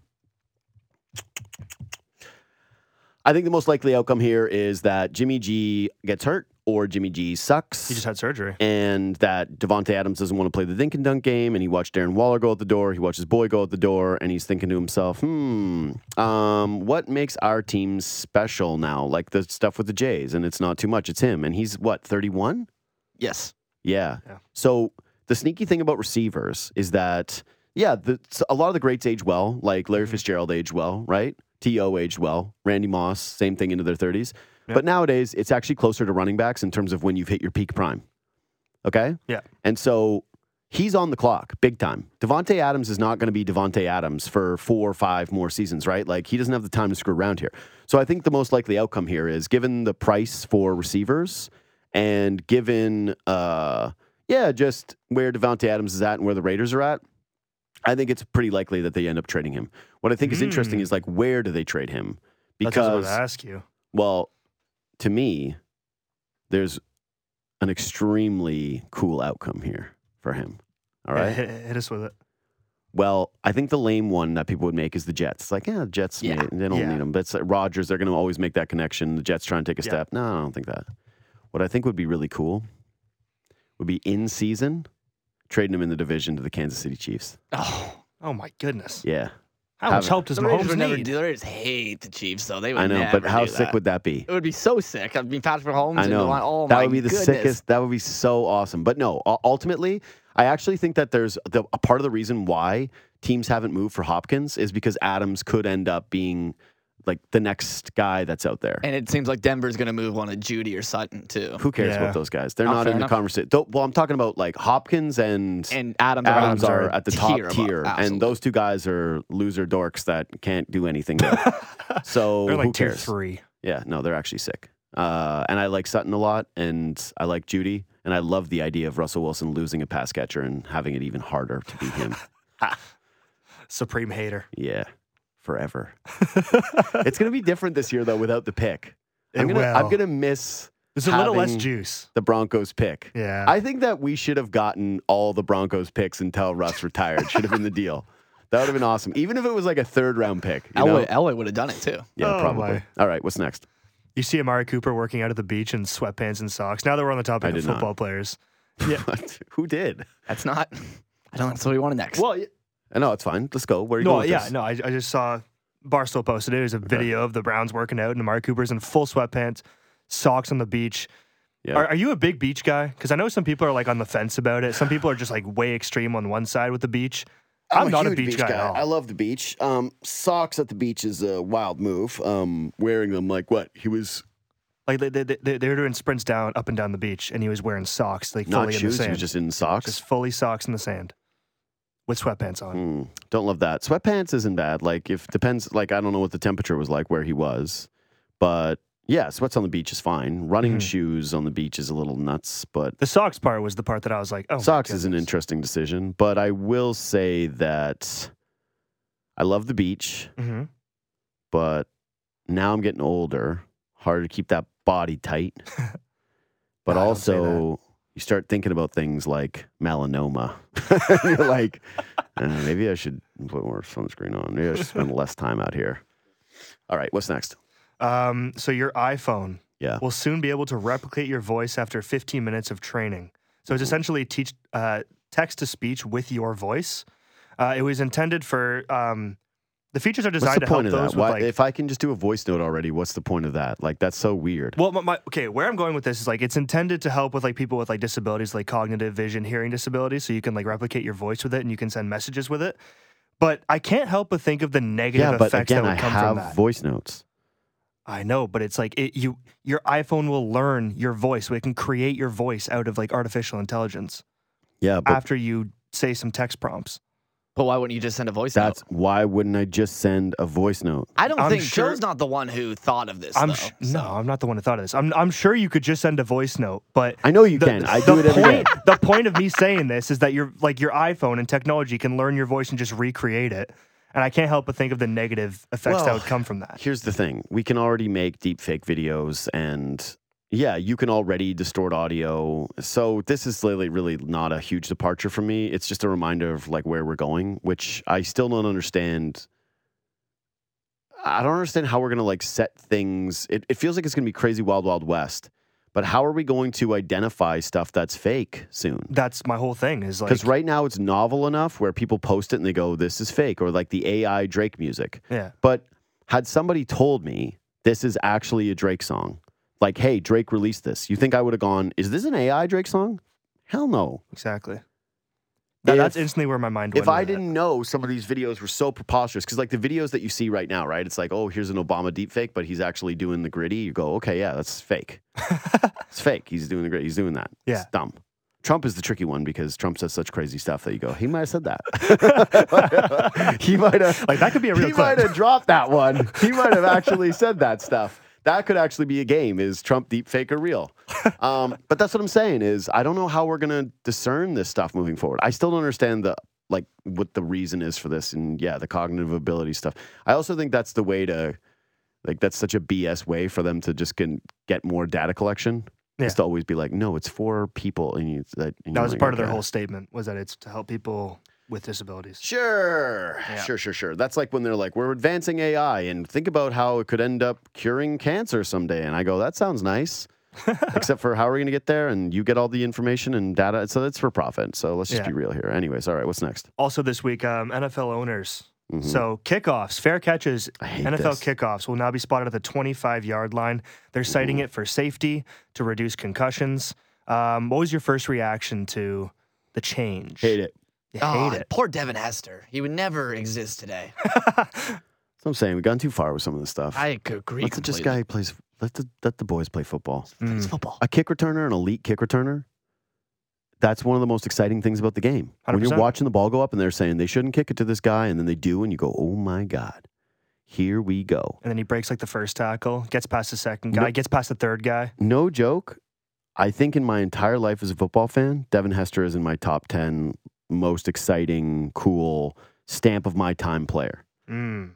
I think the most likely outcome here is that Jimmy G gets hurt or Jimmy G sucks. He just had surgery. And that Devontae Adams doesn't want to play the dink and dunk game, and he watched Darren Waller go out the door. He watched his boy go out the door, and he's thinking to himself, hmm, um, what makes our team special now? Like the stuff with the Jays, and it's not too much. It's him. And he's, what, thirty-one? Yes. Yeah. Yeah. So the sneaky thing about receivers is that, yeah, the, so a lot of the greats age well, like Larry Fitzgerald aged well, right? T O aged well. Randy Moss, same thing into their thirties. Yep. But nowadays, it's actually closer to running backs in terms of when you've hit your peak prime. Okay? Yeah. And so he's on the clock big time. Devontae Adams is not going to be Devontae Adams for four or five more seasons, right? Like he doesn't have the time to screw around here. So I think the most likely outcome here is given the price for receivers and given, uh, yeah, just where Devontae Adams is at and where the Raiders are at, I think it's pretty likely that they end up trading him. What I think is interesting Hmm. is like, where do they trade him? That's what I was Because, going to ask you. well, to me, there's an extremely cool outcome here for him. All Yeah, right. hit, hit us with it. Well, I think the lame one that people would make is the Jets. It's like, yeah, the Jets, Yeah. made- they don't Yeah. need them. But it's like Rodgers, they're going to always make that connection. The Jets try and take a Yeah. step. No, I don't think that. What I think would be really cool would be in season, trading him in the division to the Kansas City Chiefs. Oh, Oh, my goodness. Yeah. How Have much it. help does the Raiders Mahomes would never need? do. The Raiders hate the Chiefs, though. They would I know, never but how do sick that. would that be? It would be so sick. I mean, Patrick Mahomes. I and know. the line, oh that my would be the goodness. sickest. That would be so awesome. But no, u- ultimately, I actually think that there's the, a part of the reason why teams haven't moved for Hopkins is because Adams could end up being like the next guy that's out there. And it seems like Denver's going to move on a Judy or Sutton, too. Who cares Yeah. about those guys? They're Oh, not fair in the enough. conversation. Well, I'm talking about like Hopkins and, And Adams, Adams are, are at the top tier above. tier, and Absolutely. those two guys are loser dorks that can't do anything good. So They're who like tier cares? three. Yeah, no, they're actually sick. Uh, and I like Sutton a lot, and I like Judy, and I love the idea of Russell Wilson losing a pass catcher and having it even harder to beat him. Supreme hater. Yeah, forever. It's gonna be different this year though without the pick. It I'm gonna I'm will. gonna miss There's a little less having juice. the Broncos pick. Yeah. I think that we should have gotten all the Broncos picks until Russ retired. Should have been the deal. That would have been awesome. Even if it was like a third round pick. You know? Elway, Elway would have done it, too. Yeah, Oh, probably. my. All right, what's next? You see Amari Cooper working out at the beach in sweatpants and socks. Now that we're on the I topic of did not. football players. What? Who did? That's not. I don't. That's what we wanted next. Well, yeah. no, it's fine. Let's go. Where are you No, going with yeah, this? no, I, I just saw Barstool posted it. It was a video of the Browns working out and Amari Cooper's in full sweatpants, socks on the beach. Yeah. Are, are you a big beach guy? Because I know some people are like on the fence about it. Some people are just like way extreme on one side with the beach. I'm, not a huge beach, guy, at all. I love the beach. Um, socks at the beach is a wild move. Um, wearing them like what? He was Like they, they, they, they were doing sprints down, up and down the beach, and he was wearing socks, like not fully in the shoes. He sand. was just in socks. Just fully socks in the sand with sweatpants on. Hmm, don't love that. Sweatpants isn't bad. Like if depends. Like I don't know what the temperature was like where he was, but yeah, sweats on the beach is fine. Running Mhm. shoes on the beach is a little nuts, but The socks part was the part that I was like, oh, my socks is an goodness. interesting decision. But I will say that I love the beach, Mhm. but now I'm getting older. Harder to keep that body tight. But Nah, don't say also, you start thinking about things like melanoma. You're like, uh, maybe I should put more sunscreen on. Maybe I should spend less time out here. All right, what's next? Um, so your iPhone Yeah. will soon be able to replicate your voice after fifteen minutes of training. So it's essentially teach uh, text to speech with your voice. Uh, it was intended for um, the features are What's designed the to help point of those that? with Why, like. if I can just do a voice note already, what's the point of that? Like, that's so weird. Well, my, my, okay, where I'm going with this is like it's intended to help with like people with like disabilities, like cognitive, vision, hearing disabilities, so you can like replicate your voice with it and you can send messages with it. But I can't help but think of the negative yeah, but effects again, that I would come from have that. voice notes. I know, but it's like it, you your iPhone will learn your voice, so it can create your voice out of like artificial intelligence Yeah, but after you say some text prompts. But why wouldn't you just send a voice that's note? why wouldn't I just send a voice note? I don't I'm think sure- Joe's not the one who thought of this. I'm though, sh- so. no, I'm not the one who thought of this. I'm I'm sure you could just send a voice note, but I know you the, can. I the do it every day. point, The point of me saying this is that your like your iPhone and technology can learn your voice and just recreate it. And I can't help but think of the negative effects that Well, would come from that. Here's the thing. We can already make deep fake videos and yeah, you can already distort audio. So this is really, really not a huge departure for me. It's just a reminder of like where we're going, which I still don't understand. I don't understand how we're going to like set things. It, it feels like it's going to be crazy wild, wild west. But how are we going to identify stuff that's fake soon? That's my whole thing is like Because right now it's novel enough where people post it and they go, this is fake, or like the A I Drake music. yeah. But had somebody told me this is actually a Drake song, like, hey, Drake released this, you think I would have gone, is this an A I Drake song? Hell no. Exactly. That, If- that's instantly where my mind went. If I with it. didn't know some of these videos were so preposterous, because like the videos that you see right now, right? It's like, oh, here's an Obama deepfake, but he's actually doing the gritty. You go, okay, yeah, that's fake. It's fake. He's doing the gritty. He's doing that. Yeah. It's dumb. Trump is the tricky one because Trump says such crazy stuff that you go, he might have said that. He might have. Like, that could be a real He clip. might have dropped that one. He might have actually said that stuff. That could actually be a game. Is Trump deep fake or real? Um, but that's what I'm saying is I don't know how we're going to discern this stuff moving forward. I still don't understand the like what the reason is for this. And yeah, the cognitive ability stuff. I also think that's the way to like that's such a B S way for them to just can get more data collection. Yeah. Is to always be like, no, it's for people. And you, that, and that you're was like, part of their okay. whole statement was that it's to help people with disabilities. Sure, Yeah. sure, sure, sure. That's like when they're like, we're advancing A I and think about how it could end up curing cancer someday. And I go, that sounds nice. Except for how are we going to get there? And you get all the information and data. So it's for profit. So let's just Yeah. be real here. Anyways, all right, what's next? Also this week, um, N F L owners. Mhm. So kickoffs, fair catches, I hate N F L this. kickoffs will now be spotted at the twenty-five-yard line. They're citing it for safety, to reduce concussions. Um, what was your first reaction to the change? Hate it. You Oh, hate it. Poor Devin Hester. He would never exist today. That's what I'm saying. We've gone too far with some of this stuff. I could agree. Let the just completely. guy plays. Let the let the boys play football. It's Mm. football. A kick returner, an elite kick returner. That's one of the most exciting things about the game. When one hundred you're percent. watching the ball go up and they're saying they shouldn't kick it to this guy, and then they do, and you go, oh my God, here we go. And then he breaks like the first tackle, gets past the second guy, No- gets past the third guy. No joke. I think in my entire life as a football fan, Devin Hester is in my top ten most exciting, cool, stamp of my time player. Mm.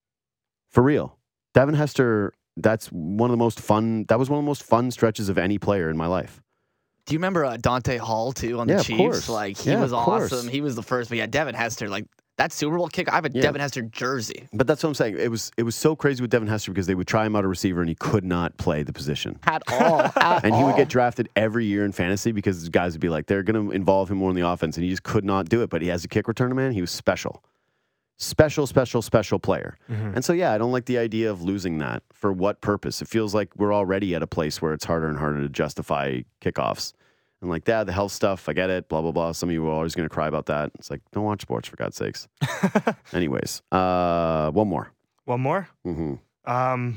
For real. Devin Hester, that's one of the most fun, that was one of the most fun stretches of any player in my life. Do you remember uh, Dante Hall too on Yeah, the of Chiefs? course. Like he Yeah, was of course. awesome. He was the first. But yeah, Devin Hester, like that Super Bowl kick. I have a Yeah. Devin Hester jersey But that's what I'm saying. It was it was so crazy with Devin Hester because they would try him out a receiver and he could not play the position. at all. At And he would all. get drafted every year in fantasy because guys would be like, they're going to involve him more in the offense, and he just could not do it. But he has a kick returner, man. He was special. Special, special, special player. Mhm. And so, yeah, I don't like the idea of losing that. For what purpose? It feels like we're already at a place where it's harder and harder to justify kickoffs. And like, Dad, the health stuff, I get it, blah, blah, blah. Some of you are always going to cry about that. It's like, don't watch sports, for God's sakes. Anyways, uh, one more. One more. hmm Um,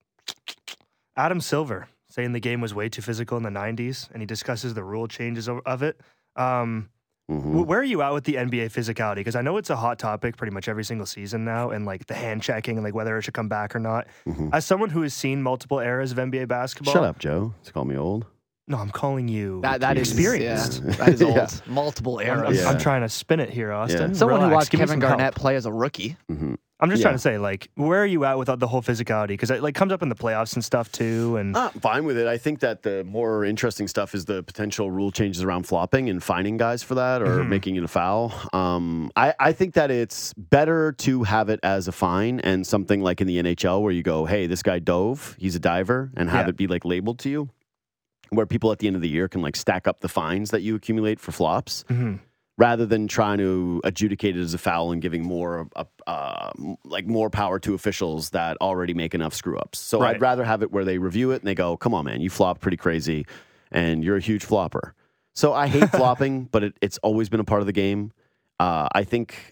Adam Silver saying the game was way too physical in the nineties, and he discusses the rule changes of, of it. Um, hmm wh- where are you at with the N B A physicality? Because I know it's a hot topic pretty much every single season now, and like the hand checking and like whether it should come back or not. hmm As someone who has seen multiple eras of N B A basketball, Shut up, Joe. It's call me old. No, I'm calling you That that is experienced. Yeah, that is old. Yeah. Multiple I'm, eras. I'm, Yeah. I'm trying to spin it here, Austin. Yeah. Someone who Relax, watched give me Kevin some help. Garnett play as a rookie. hmm I'm just Yeah. trying to say, like, where are you at with the whole physicality? Because it like comes up in the playoffs and stuff too. And I'm fine with it. I think that the more interesting stuff is the potential rule changes around flopping and fining guys for that or Mhm. making it a foul. Um, I, I think that it's better to have it as a fine and something like in the N H L where you go, hey, this guy dove, he's a diver, and have Yeah. it be like labeled to you, where people at the end of the year can like stack up the fines that you accumulate for flops. Mhm. Rather than trying to adjudicate it as a foul and giving more, uh, uh, like more power to officials that already make enough screw ups. So Right. I'd rather have it where they review it and they go, "Come on, man, you flopped pretty crazy, and you're a huge flopper." So I hate flopping, but it, it's always been a part of the game. Uh, I think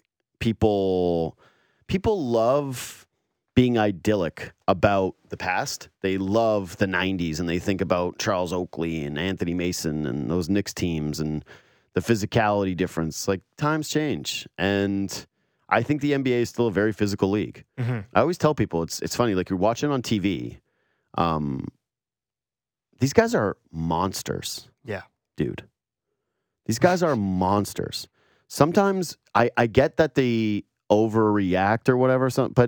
people people love being idyllic about the past. They love the nineties and they think about Charles Oakley and Anthony Mason and those Knicks teams and the physicality difference. Like, times change. And I think the N B A is still a very physical league. Mhm. I always tell people, it's it's funny, like you're watching on T V. Um, these guys are monsters, Yeah. dude. These guys are monsters. Sometimes I, I get that they overreact or whatever, so, but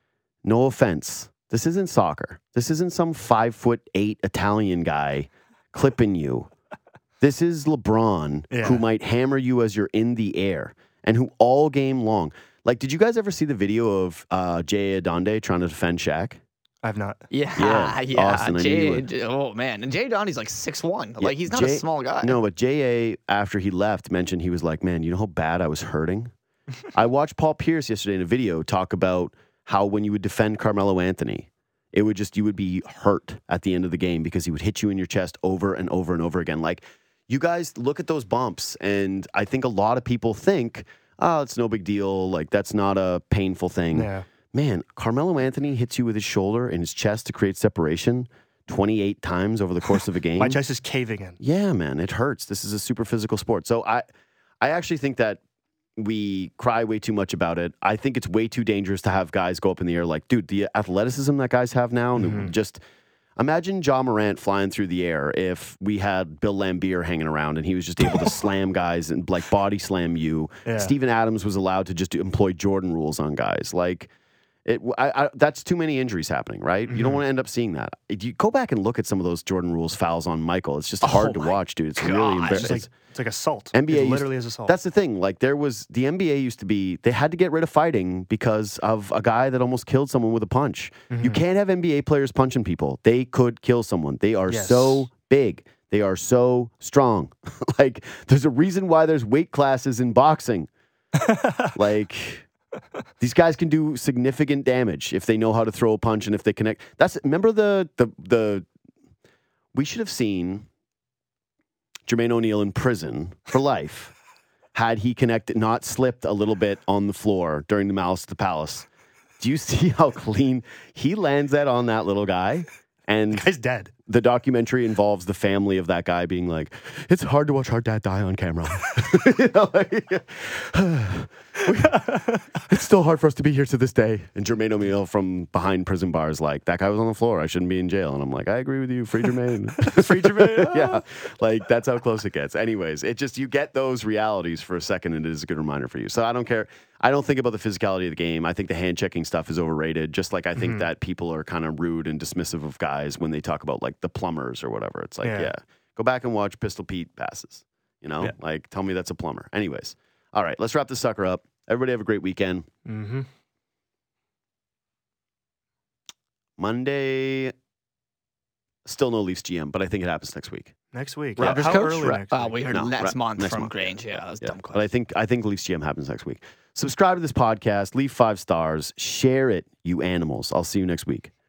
no offense. This isn't soccer. This isn't some five foot eight Italian guy clipping you. This is LeBron, Yeah. who might hammer you as you're in the air and who all game long. Like, did you guys ever see the video of uh, Jay Adonde trying to defend Shaq? I've not. Yeah, Yeah, yeah. Austin, I knew you Jay, would. J- oh man, and Jay Donnie's like six one. Yeah, Like he's not Jay- a small guy. No, but J A, after he left, mentioned he was like, man, you know how bad I was hurting? I watched Paul Pierce yesterday in a video talk about how when you would defend Carmelo Anthony, it would just, you would be hurt at the end of the game because he would hit you in your chest over and over and over again. Like, you guys look at those bumps, and I think a lot of people think, oh, it's no big deal. Like, that's not a painful thing. Yeah. Man, Carmelo Anthony hits you with his shoulder and his chest to create separation twenty-eight times over the course of a game. My chest is caving in. Yeah, man, it hurts. This is a super physical sport. So I I actually think that we cry way too much about it. I think it's way too dangerous to have guys go up in the air like, dude, the athleticism that guys have now, and Mhm. just imagine Ja Morant flying through the air if we had Bill Laimbeer hanging around and he was just able to slam guys and like body slam you. Yeah. Steven Adams was allowed to just employ Jordan rules on guys. Like, It, I, I, that's too many injuries happening, right? You don't want to end up seeing that. If you go back and look at some of those Jordan Rules fouls on Michael, it's just hard to my watch, dude. It's really gosh. It's, embarrassing. like, it's like assault. N B A It used- literally is assault. That's the thing. Like, there was the N B A used to be, they had to get rid of fighting because of a guy that almost killed someone with a punch. You can't have N B A players punching people. They could kill someone. They are Yes. so big. They are so strong. Like, there's a reason why there's weight classes in boxing. Like, these guys can do significant damage if they know how to throw a punch and if they connect. That's remember the the the. We should have seen Jermaine O'Neal in prison for life had he connected, not slipped a little bit on the floor during the Malice at the Palace. Do you see how clean he lands that on that little guy? And Guy's dead. the documentary involves the family of that guy being like, it's hard to watch our dad die on camera. You know, like, it's still hard for us to be here to this day. And Jermaine O'Neal from behind prison bars like, that guy was on the floor. I shouldn't be in jail. And I'm like, I agree with you. Free Jermaine. Free Jermaine. Yeah. Like, that's how close it gets. Anyways, it just, you get those realities for a second and it is a good reminder for you. So I don't care. I don't think about the physicality of the game. I think the hand checking stuff is overrated. Just like I think Mhm. that people are kind of rude and dismissive of guys when they talk about like the plumbers or whatever. It's like, yeah, Yeah. go back and watch Pistol Pete passes. You know, Yeah. like tell me that's a plumber. Anyways, all right, let's wrap this sucker up. Everybody have a great weekend. Mm-hmm. Monday, still no Leafs G M, but I think it happens next week. Next week. Raptors How coach? early Ra- next oh, week? we heard No, next ra- month next from month. Grange. Yeah, that was a Yeah, dumb but I question. think I think Leafs G M happens next week. Subscribe to this podcast, leave five stars, share it, you animals. I'll see you next week.